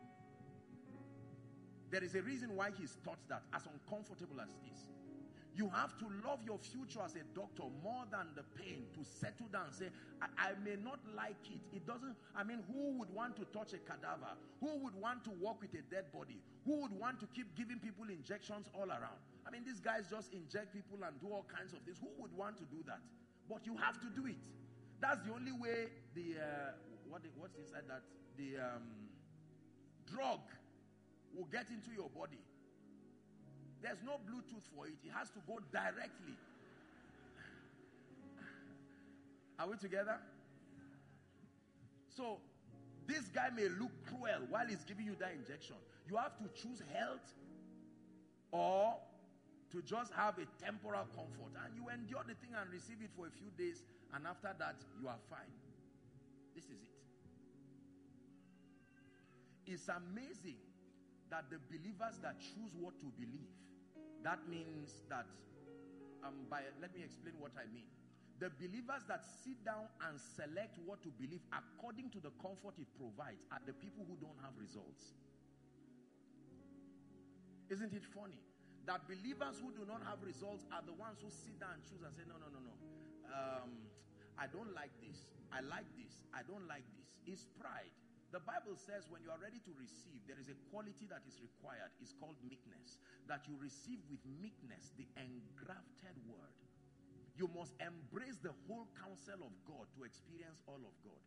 There is a reason why he's taught that, as uncomfortable as it is. You have to love your future as a doctor more than the pain, to settle down and say, I, I may not like it. It doesn't, I mean, who would want to touch a cadaver? Who would want to walk with a dead body? Who would want to keep giving people injections all around? I mean, these guys just inject people and do all kinds of things. Who would want to do that? But you have to do it. That's the only way the, uh, what the, what's inside that? The um, drug will get into your body. There's no Bluetooth for it. It has to go directly. Are we together? So, this guy may look cruel while he's giving you that injection. You have to choose health or to just have a temporal comfort. And you endure the thing and receive it for a few days, and after that, you are fine. This is it. It's amazing that the believers that choose what to believe, that means that, um, by, let me explain what I mean. The believers that sit down and select what to believe according to the comfort it provides are the people who don't have results. Isn't it funny that believers who do not have results are the ones who sit down and choose and say, no, no, no, no. Um, I don't like this. I like this. I don't like this. It's pride. The Bible says when you are ready to receive, there is a quality that is required. It's called meekness. That you receive with meekness the engrafted word. You must embrace the whole counsel of God to experience all of God.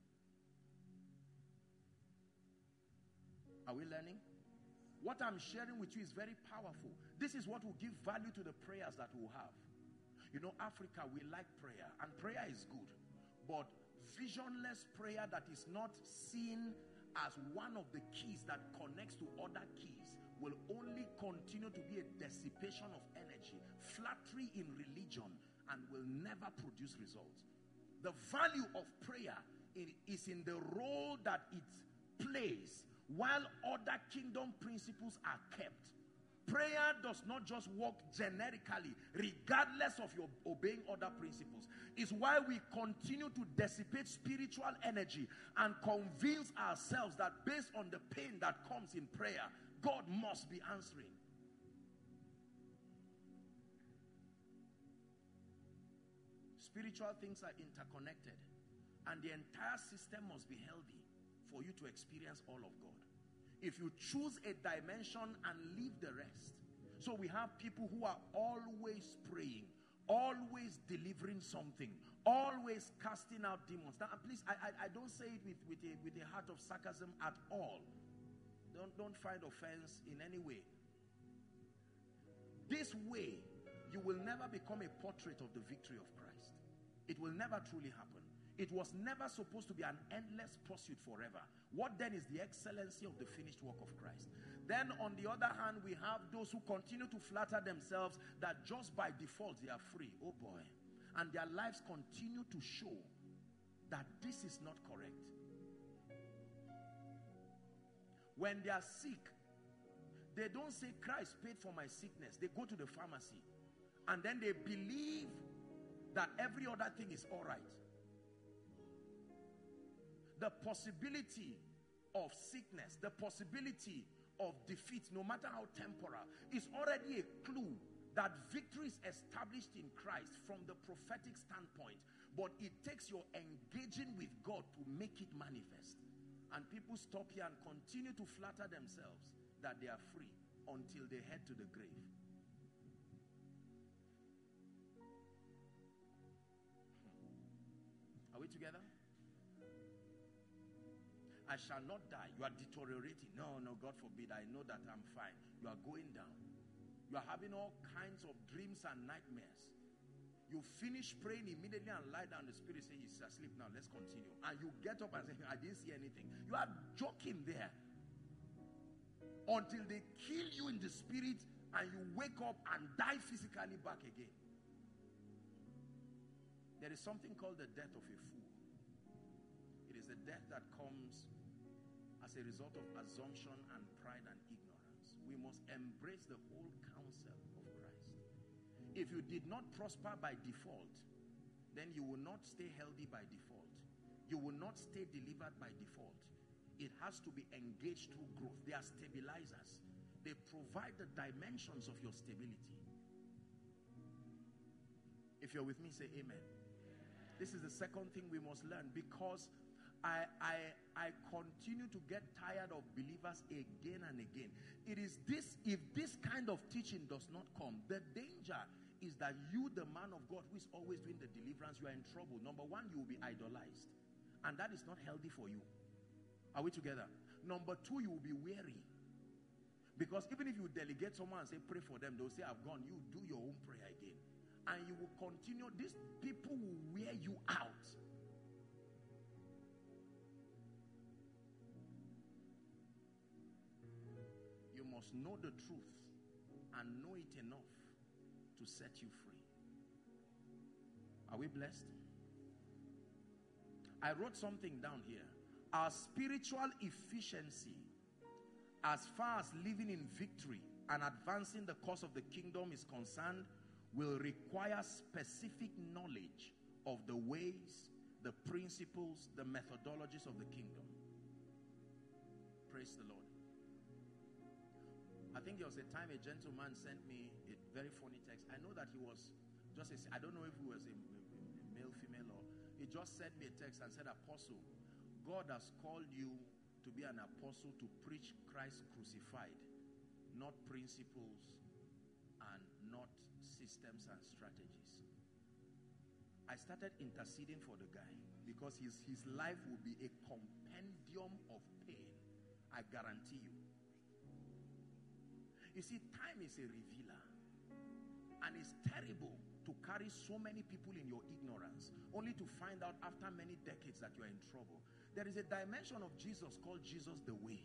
Are we learning? What I'm sharing with you is very powerful. This is what will give value to the prayers that we'll have. You know, Africa, we like prayer, and prayer is good. But visionless prayer that is not seen as one of the keys that connects to other keys will only continue to be a dissipation of energy, flattery in religion, and will never produce results. The value of prayer is in the role that it plays while other kingdom principles are kept. Prayer does not just work generically, regardless of your obeying other principles. It's why we continue to dissipate spiritual energy and convince ourselves that based on the pain that comes in prayer, God must be answering. Spiritual things are interconnected, and the entire system must be healthy for you to experience all of God. If you choose a dimension and leave the rest. So we have people who are always praying, always delivering something, always casting out demons. Now, please, I, I, I don't say it with, with, a, with a heart of sarcasm at all. Don't, don't find offense in any way. This way, you will never become a portrait of the victory of Christ. It will never truly happen. It was never supposed to be an endless pursuit forever. What then is the excellency of the finished work of Christ? Then on the other hand, we have those who continue to flatter themselves that just by default they are free. Oh boy. And their lives continue to show that this is not correct. When they are sick, they don't say Christ paid for my sickness. They go to the pharmacy and then they believe that every other thing is all right. The possibility of sickness, the possibility of defeat, no matter how temporal, is already a clue that victory is established in Christ from the prophetic standpoint. But it takes your engaging with God to make it manifest. And people stop here and continue to flatter themselves that they are free until they head to the grave. Are we together? I shall not die. You are deteriorating. No, no, God forbid. I know that I'm fine. You are going down. You are having all kinds of dreams and nightmares. You finish praying immediately and lie down. The spirit says he's asleep now. Let's continue. And you get up and say, I didn't see anything. You are joking there. Until they kill you in the spirit and you wake up and die physically back again. There is something called the death of a fool. It is the death that comes as a result of assumption and pride and ignorance. We must embrace the whole counsel of Christ. If you did not prosper by default, then you will not stay healthy by default. You will not stay delivered by default. It has to be engaged through growth. They are stabilizers. They provide the dimensions of your stability. If you're with me, say amen. This is the second thing we must learn, because I, I, I continue to get tired of believers again and again. It is this, if this kind of teaching does not come, the danger is that you, the man of God who is always doing the deliverance, you are in trouble. Number one, you will be idolized. And that is not healthy for you. Are we together? Number two, you will be weary. Because even if you delegate someone and say, pray for them, they'll say, I've gone. You do your own prayer again. And you will continue. These people will wear you out. You must know the truth and know it enough to set you free. Are we blessed? I wrote something down here. Our spiritual efficiency, as far as living in victory and advancing the cause of the kingdom is concerned, will require specific knowledge of the ways, the principles, the methodologies of the kingdom. Praise the Lord. I think there was a time a gentleman sent me a very funny text. I know that he was just a, I don't know if he was a, a, a male, female, or he just sent me a text and said, Apostle, God has called you to be an apostle to preach Christ crucified, not principles and not systems and strategies. I started interceding for the guy because his, his life will be a compendium of pain. I guarantee you. You see, time is a revealer. And it's terrible to carry so many people in your ignorance, only to find out after many decades that you are in trouble. There is a dimension of Jesus called Jesus the way.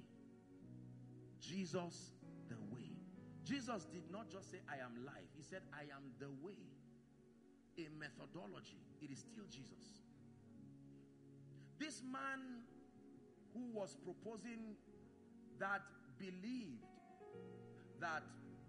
Jesus the way. Jesus did not just say, I am life. He said, I am the way. A methodology. It is still Jesus. This man who was proposing that believed that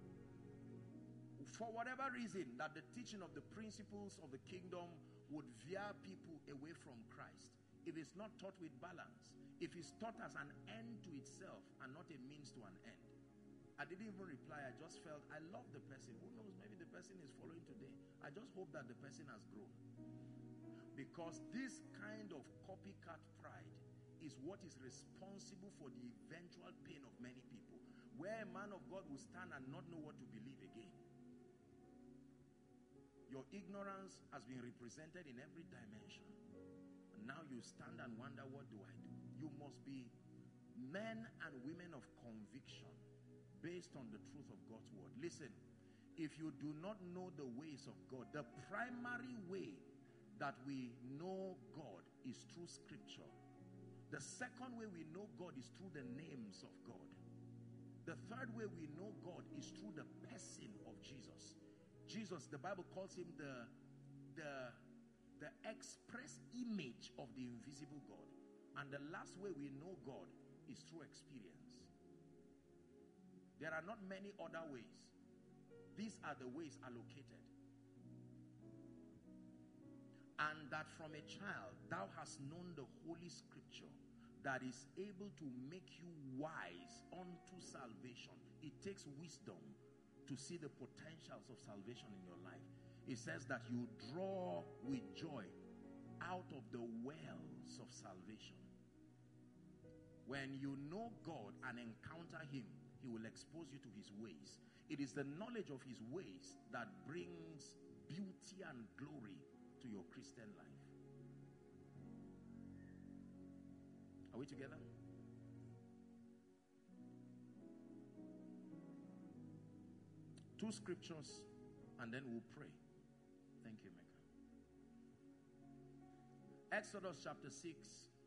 for whatever reason that the teaching of the principles of the kingdom would veer people away from Christ if it's not taught with balance, if it's taught as an end to itself and not a means to an end. I didn't even reply. I just felt I love the person. Who knows, maybe the person is following today. I just hope that the person has grown. Because this kind of copycat pride is what is responsible for the eventual pain of many people, where a man of God will stand and not know what to believe again. Your ignorance has been represented in every dimension. And now you stand and wonder, what do I do? You must be men and women of conviction based on the truth of God's word. Listen, if you do not know the ways of God, the primary way that we know God is through scripture. The second way we know God is through the names of God. The third way we know God is through the person of Jesus. Jesus, the Bible calls him the, the, the express image of the invisible God. And the last way we know God is through experience. There are not many other ways. These are the ways allocated. And that from a child thou hast known the holy scripture that is able to make you wise unto salvation. It takes wisdom to see the potentials of salvation in your life. It says that you draw with joy out of the wells of salvation. When you know God and encounter him, he will expose you to his ways. It is the knowledge of his ways that brings beauty and glory to your Christian life. Are Are we together? Two scriptures, and then we'll pray. Thank you, Mecca. Exodus chapter six.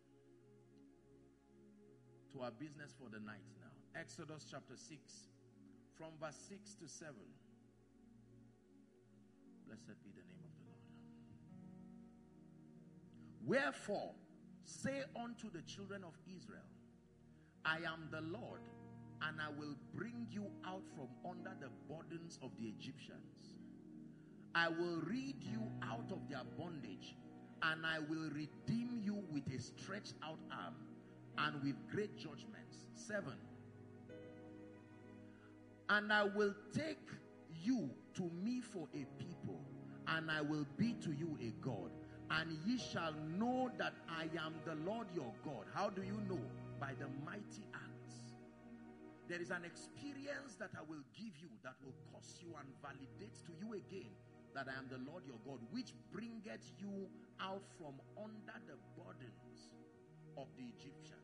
To our business for the night now. Exodus chapter six, from verse six to seven. Blessed be the name of the Lord. Wherefore, say unto the children of Israel, I am the Lord, and I will bring you out from under the burdens of the Egyptians. I will lead you out of their bondage, and I will redeem you with a stretched out arm and with great judgments. Seven. And I will take you to me for a people, and I will be to you a God, and ye shall know that I am the Lord your God. How do you know? By the mighty acts. There is an experience that I will give you that will cause you and validate to you again that I am the Lord your God, which bringeth you out from under the burdens of the Egyptians.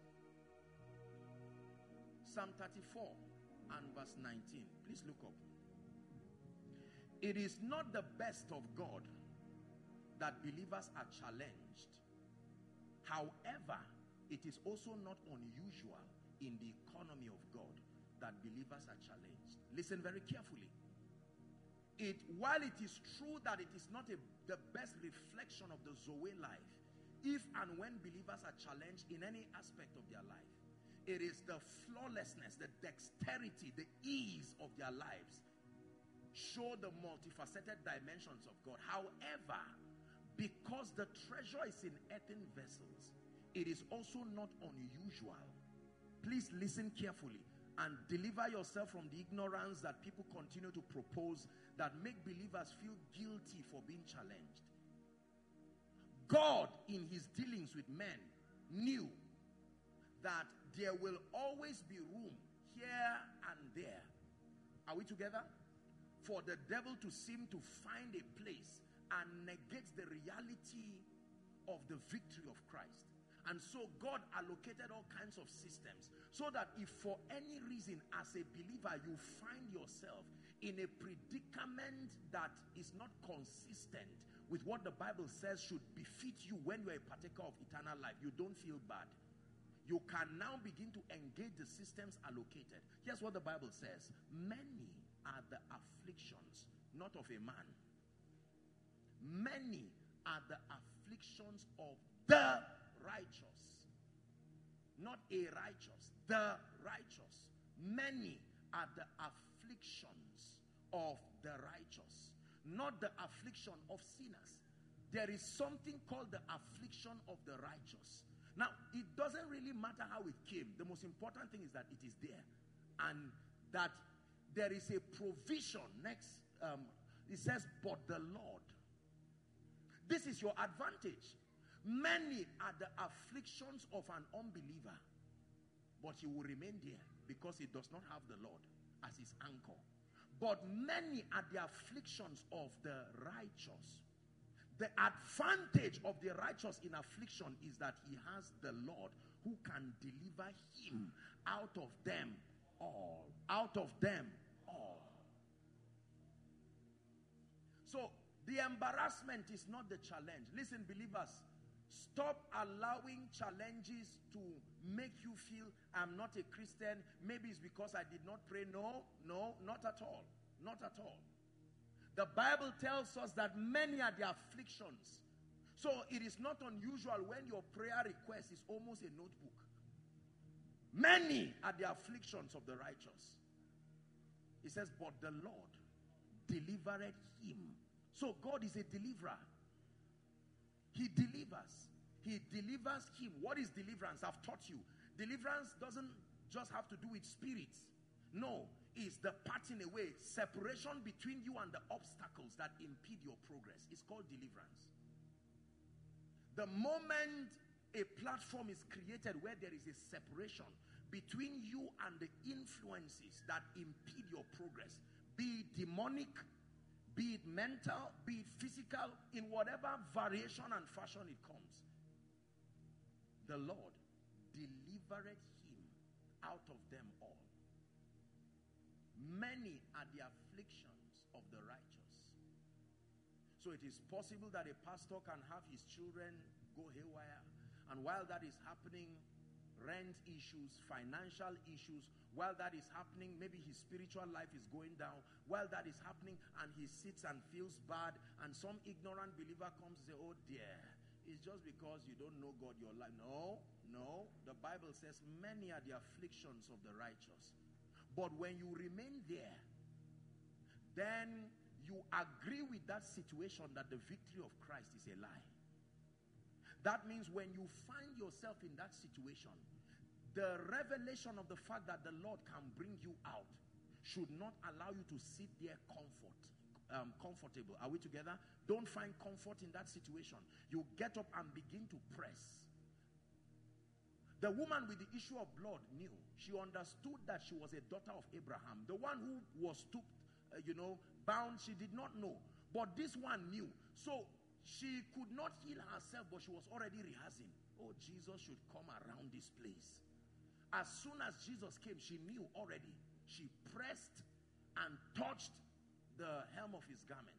Psalm thirty-four and verse nineteen. Please look up. It is not the best of God that believers are challenged. However, it is also not unusual in the economy of God that believers are challenged. Listen very carefully. It, while it is true that it is not a, the best reflection of the Zoe life, if and when believers are challenged in any aspect of their life, it is the flawlessness, the dexterity, the ease of their lives show the multifaceted dimensions of God. However, because the treasure is in earthen vessels, it is also not unusual. Please listen carefully and deliver yourself from the ignorance that people continue to propose that make believers feel guilty for being challenged. God, in his dealings with men, knew that there will always be room here and there. Are we together? For the devil to seem to find a place and negate the reality of the victory of Christ. And so God allocated all kinds of systems so that if for any reason as a believer you find yourself in a predicament that is not consistent with what the Bible says should befit you when you're a partaker of eternal life, you don't feel bad. You can now begin to engage the systems allocated. Here's what the Bible says. Many are the afflictions, not of a man. Many are the afflictions of the righteous. Not a righteous, the righteous. Many are the afflictions of the righteous, not the affliction of sinners. There is something called the affliction of the righteous. Now, it doesn't really matter how it came. The most important thing is that it is there. And that there is a provision. Next, um, it says, but the Lord. This is your advantage. Many are the afflictions of an unbeliever, but he will remain there because he does not have the Lord as his anchor. But many are the afflictions of the righteous. The advantage of the righteous in affliction is that he has the Lord who can deliver him out of them all. Out of them all. So, the embarrassment is not the challenge. Listen, believers, stop allowing challenges to make you feel I'm not a Christian. Maybe it's because I did not pray. No, no, not at all. Not at all. The Bible tells us that many are the afflictions. So it is not unusual when your prayer request is almost a notebook. Many are the afflictions of the righteous. It says, but the Lord delivered him. So God is a deliverer. He delivers. He delivers him. What is deliverance? I've taught you. Deliverance doesn't just have to do with spirits. No, it's the parting away, separation between you and the obstacles that impede your progress. It's called deliverance. The moment a platform is created where there is a separation between you and the influences that impede your progress, be it demonic, be it mental, be it physical, in whatever variation and fashion it comes, the Lord delivered him out of them all. Many are the afflictions of the righteous. So it is possible that a pastor can have his children go haywire, and while that is happening, rent issues, financial issues, while that is happening, maybe his spiritual life is going down. While that is happening, and he sits and feels bad, and some ignorant believer comes and says, oh dear, it's just because you don't know God, your life. No, no. The Bible says many are the afflictions of the righteous. But when you remain there, then you agree with that situation that the victory of Christ is a lie. That means when you find yourself in that situation, the revelation of the fact that the Lord can bring you out should not allow you to sit there comfort, um, comfortable. Are we together? Don't find comfort in that situation. You get up and begin to press. The woman with the issue of blood knew. She understood that she was a daughter of Abraham. The one who was stooped, uh, you know, bound, she did not know. But this one knew. So she could not heal herself, but she was already rehearsing. Oh, Jesus should come around this place. As soon as Jesus came, she knew already. She pressed and touched the hem of his garment.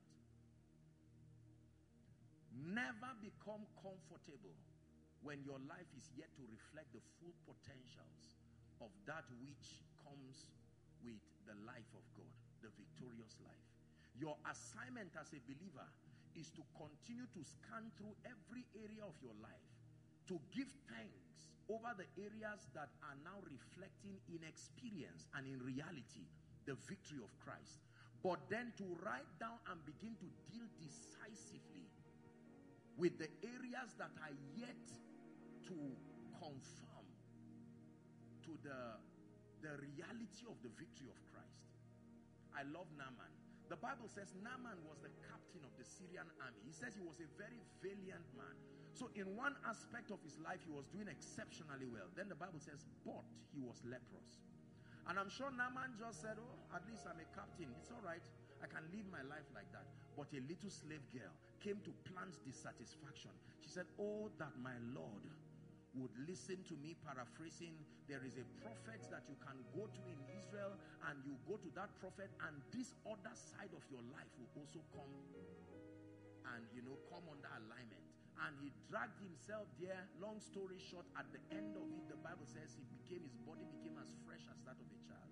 Never become comfortable when your life is yet to reflect the full potentials of that which comes with the life of God, the victorious life. Your assignment as a believer is to continue to scan through every area of your life, to give thanks over the areas that are now reflecting in experience and in reality the victory of Christ. But then to write down and begin to deal decisively with the areas that are yet to confirm to the, the reality of the victory of Christ. I love Naaman. The Bible says Naaman was the captain of the Syrian army. He says he was a very valiant man. So in one aspect of his life, he was doing exceptionally well. Then the Bible says, but he was leprous. And I'm sure Naaman just said, oh, at least I'm a captain. It's all right. I can live my life like that. But a little slave girl came to plant dissatisfaction. She said, oh, that my Lord would listen to me. Paraphrasing, there is a prophet that you can go to in Israel, and you go to that prophet, and this other side of your life will also come and, you know, come under alignment. And he dragged himself there. Long story short, at the end of it, the Bible says he became, his body became as fresh as that of a child.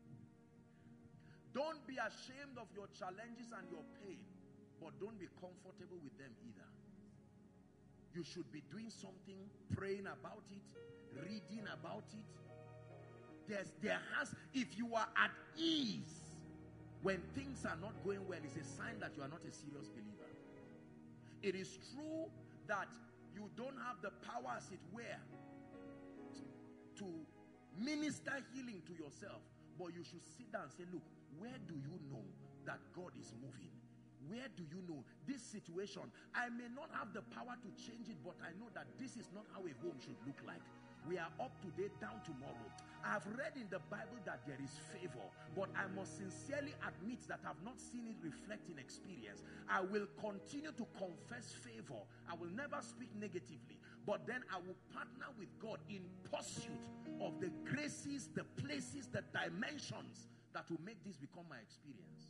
Don't be ashamed of your challenges and your pain, but don't be comfortable with them either. You should be doing something, praying about it, reading about it. There's, there has, if you are at ease when things are not going well, it's a sign that you are not a serious believer. It is true that you don't have the power, as it were, to minister healing to yourself, but you should sit down and say, look, where do you know that God is moving? Where do you know this situation? I may not have the power to change it, but I know that this is not how a home should look like. We are up today, down tomorrow. I have read in the Bible that there is favor, but I must sincerely admit that I have not seen it reflect in experience. I will continue to confess favor. I will never speak negatively, but then I will partner with God in pursuit of the graces, the places, the dimensions that will make this become my experience.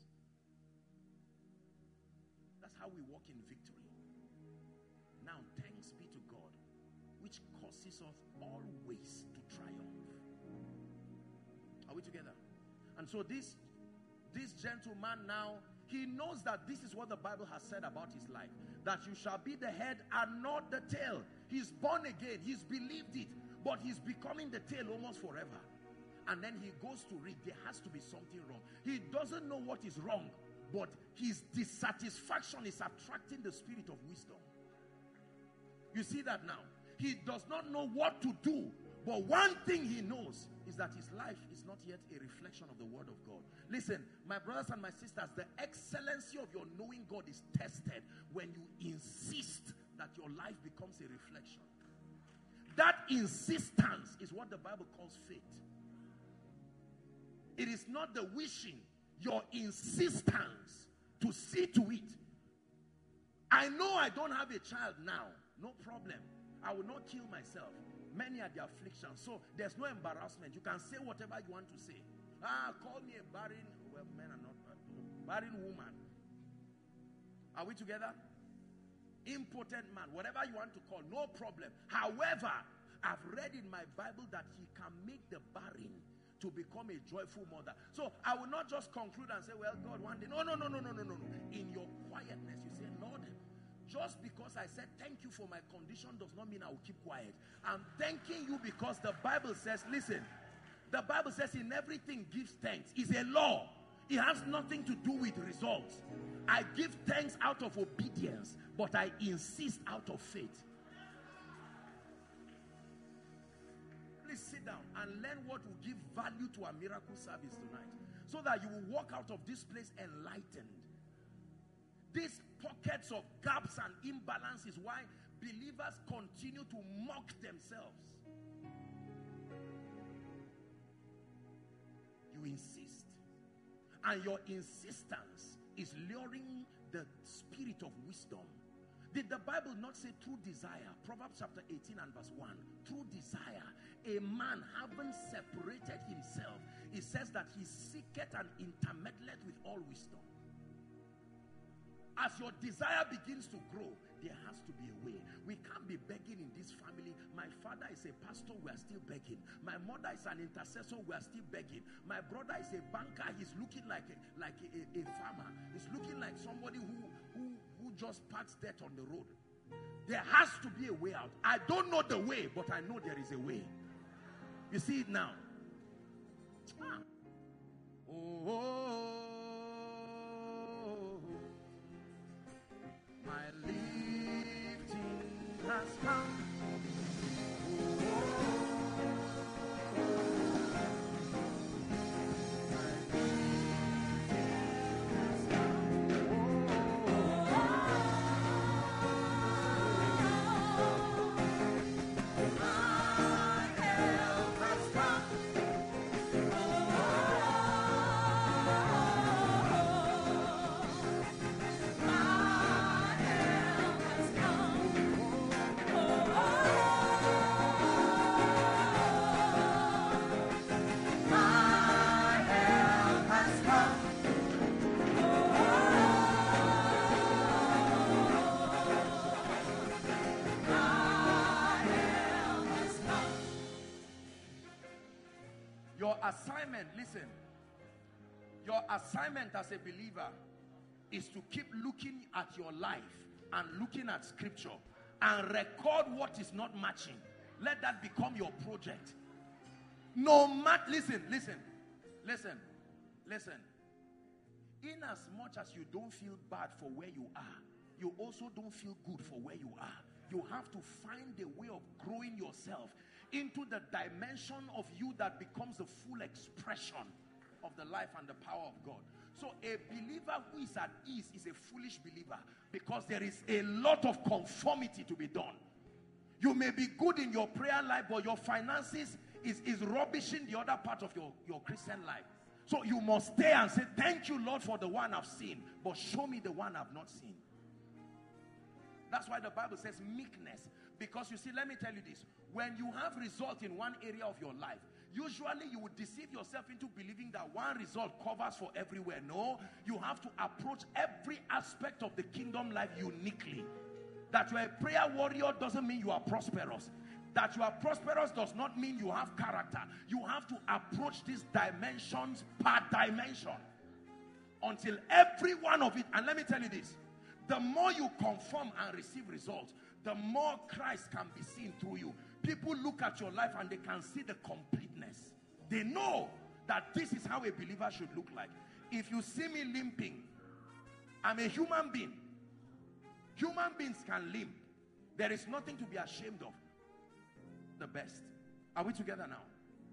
That's how we walk in victory. Now, thanks be to God, which causes us always to triumph. Are we together? And so this, this gentleman now, he knows that this is what the Bible has said about his life, that you shall be the head and not the tail. He's born again. He's believed it, but he's becoming the tail almost forever. And then he goes to read. There has to be something wrong. He doesn't know what is wrong, but his dissatisfaction is attracting the spirit of wisdom. You see that now? He does not know what to do, but one thing he knows is that his life is not yet a reflection of the word of God. Listen, my brothers and my sisters, the excellency of your knowing God is tested when you insist that your life becomes a reflection. That insistence is what the Bible calls faith. It is not the wishing, your insistence to see to it. I know I don't have a child now. No problem. I will not kill myself. Many are the afflictions. So there's no embarrassment. You can say whatever you want to say. Ah, call me a barren, well, men are not, barren woman. Are we together? Impotent man, whatever you want to call, no problem. However, I've read in my Bible that he can make the barren to become a joyful mother. So I will not just conclude and say, well, God, one day. No, no, no, no, no, no, no, no. In your quietness, you say, Lord, just because I said thank you for my condition does not mean I will keep quiet. I'm thanking you because the Bible says, listen, the Bible says in everything gives thanks. It's a law. It has nothing to do with results. I give thanks out of obedience, but I insist out of faith. Please sit down and learn what will give value to our miracle service tonight, so that you will walk out of this place enlightened. These pockets of gaps and imbalance is why believers continue to mock themselves. You insist, and your insistence is luring the spirit of wisdom. Did the Bible not say through desire? Proverbs chapter eighteen and verse one. Through desire, a man having separated himself, it says that he seeketh and intermeddleth with all wisdom. As your desire begins to grow, there has to be a way. We can't be begging in this family. My father is a pastor, we are still begging. My mother is an intercessor, we are still begging. My brother is a banker, he's looking like a, like a, a, a farmer. He's looking like somebody who, who, who just parks dirt on the road. There has to be a way out. I don't know the way, but I know there is a way. You see it now. Ah. Oh. My lifting has come. Assignment, listen, your assignment as a believer is to keep looking at your life and looking at scripture and record what is not matching. Let that become your project. No matter, listen, listen, listen, listen. In as much as you don't feel bad for where you are, you also don't feel good for where you are. You have to find a way of growing yourself into the dimension of you that becomes the full expression of the life and the power of God. So a believer who is at ease is a foolish believer, because there is a lot of conformity to be done. You may be good in your prayer life, but your finances is, is rubbishing the other part of your, your Christian life. So you must stay and say, thank you, Lord, for the one I've seen, but show me the one I've not seen. That's why the Bible says meekness. Because you see, let me tell you this. When you have result in one area of your life, usually you would deceive yourself into believing that one result covers for everywhere. No, you have to approach every aspect of the kingdom life uniquely. That you are a prayer warrior doesn't mean you are prosperous. That you are prosperous does not mean you have character. You have to approach these dimensions per dimension until every one of it, and let me tell you this, the more you conform and receive results, the more Christ can be seen through you. People look at your life and they can see the completeness. They know that this is how a believer should look like. If you see me limping, I'm a human being. Human beings can limp. There is nothing to be ashamed of. The best. Are we together now?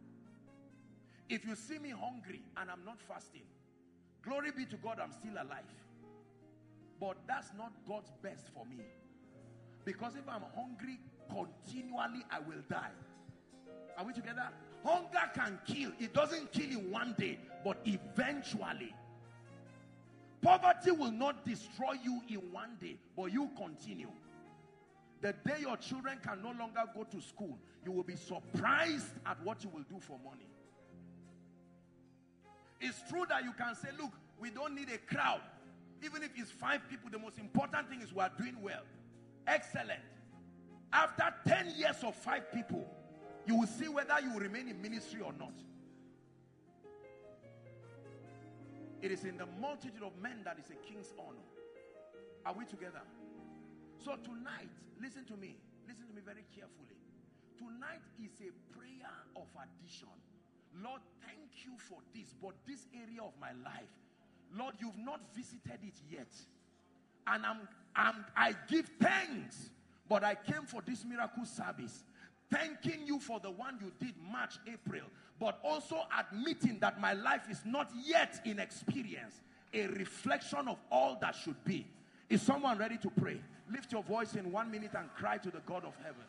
If you see me hungry and I'm not fasting, glory be to God, I'm still alive. But that's not God's best for me. Because if I'm hungry continually, I will die. Are we together? Hunger can kill. It doesn't kill in one day, but eventually. Poverty will not destroy you in one day, but you continue. The day your children can no longer go to school, you will be surprised at what you will do for money. It's true that you can say, look, we don't need a crowd. Even if it's five people, the most important thing is we are doing well. Excellent. After ten years of five people, you will see whether you will remain in ministry or not. It is in the multitude of men that is a king's honor. Are we together? So tonight, listen to me. Listen to me very carefully. Tonight is a prayer of addition. Lord, thank you for this, but this area of my life, Lord, you've not visited it yet. And I'm, I'm, I give thanks, but I came for this miracle service, thanking you for the one you did March, April, but also admitting that my life is not yet in experience, a reflection of all that should be. Is someone ready to pray? Lift your voice in one minute and cry to the God of heaven.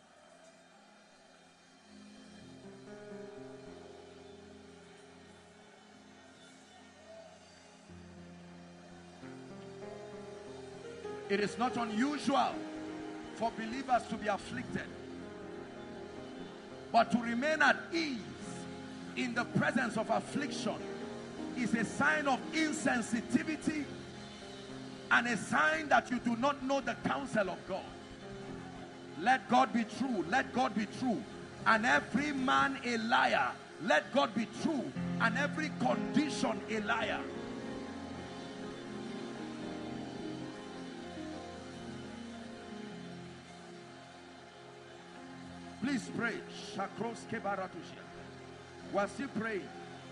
It is not unusual for believers to be afflicted, but to remain at ease in the presence of affliction is a sign of insensitivity and a sign that you do not know the counsel of God. Let God be true, let God be true, and every man a liar. Let God be true, and every condition a liar. Please pray. We're still praying.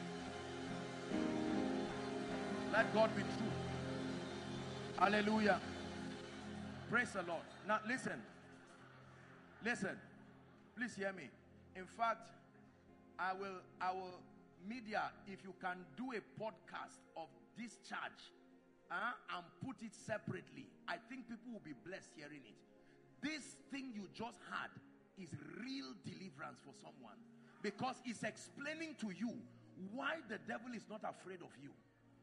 Let God be true. Hallelujah. Praise the Lord. Now listen. Listen. Please hear me. In fact, I will, I will, media, if you can do a podcast of this charge uh, and put it separately, I think people will be blessed hearing it. This thing you just had is real deliverance for someone, because it's explaining to you why the devil is not afraid of you.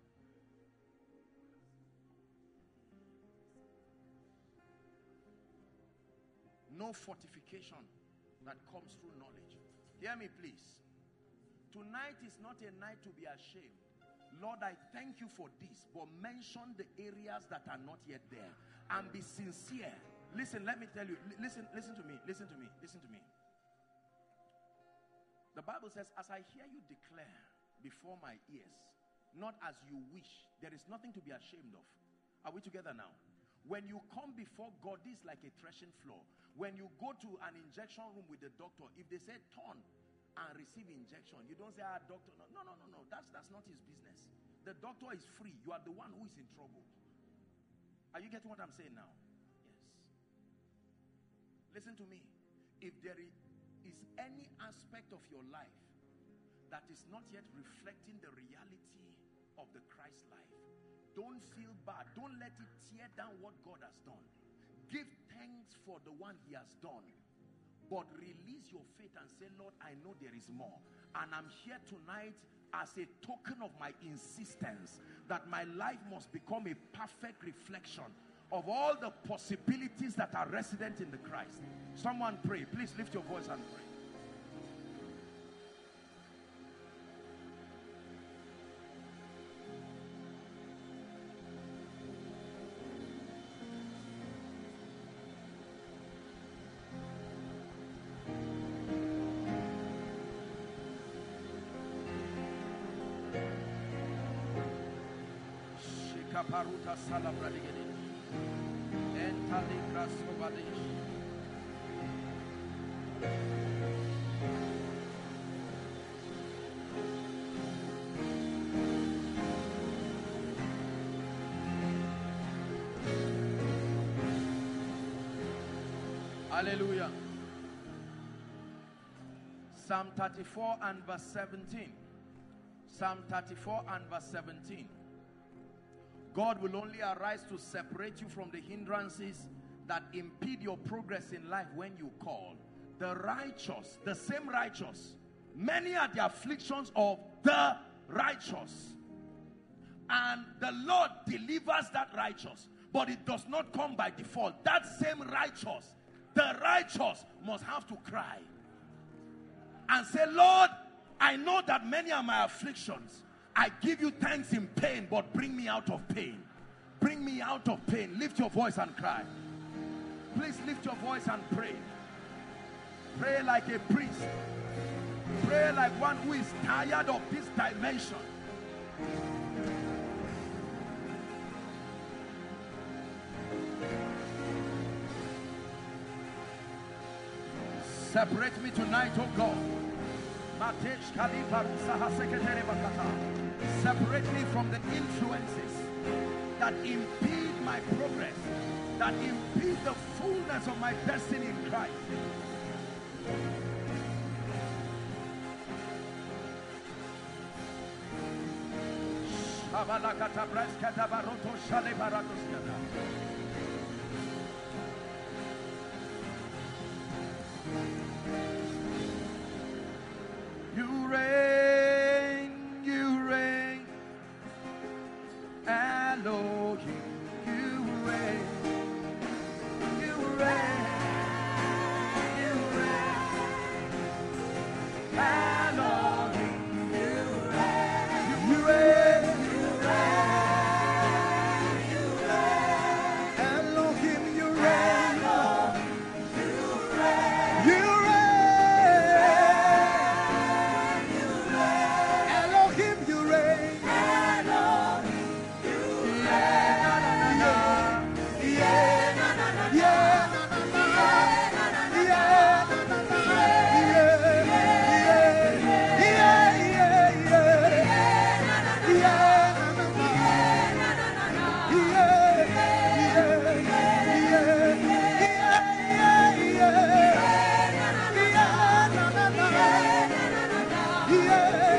No fortification that comes through knowledge. Hear me, please. Tonight is not a night to be ashamed. Lord, I thank you for this, but mention the areas that are not yet there and be sincere. Listen, let me tell you. Listen, listen to me. Listen to me. Listen to me. The Bible says, as I hear you declare before my ears, not as you wish, there is nothing to be ashamed of. Are we together now? When you come before God, this is like a threshing floor. When you go to an injection room with the doctor, if they say turn and receive injection, you don't say, ah, doctor, no, no, no, no, no. That's, that's not his business. The doctor is free. You are the one who is in trouble. Are you getting what I'm saying now? Yes. Listen to me. If there is any aspect of your life that is not yet reflecting the reality of the Christ life, don't feel bad. Don't let it tear down what God has done. Give thanks for the one he has done. But release your faith and say, Lord, I know there is more. And I'm here tonight as a token of my insistence that my life must become a perfect reflection of all the possibilities that are resident in the Christ. Someone pray. Please lift your voice and pray. Paruta salabradigede entaligras obadish. Hallelujah. Psalm thirty-four and verse seventeen. Psalm thirty-four and verse seventeen. God will only arise to separate you from the hindrances that impede your progress in life when you call. The righteous, the same righteous, many are the afflictions of the righteous, and the Lord delivers that righteous, but it does not come by default. That same righteous The righteous must have to cry and say, Lord, I know that many are my afflictions. I give you thanks in pain, but bring me out of pain. Bring me out of pain. Lift your voice and cry. Please lift your voice and pray. Pray like a priest. Pray like one who is tired of this dimension. Separate me tonight, oh God. Separate me from the influences that impede my progress, that impede the fullness of my destiny in Christ. You reign, you reign, Elohim, you reign, you reign, you reign, Elohim, you reign, you reign, you reign, you reign, Elohim, you reign, you reign, you reign. Yeah.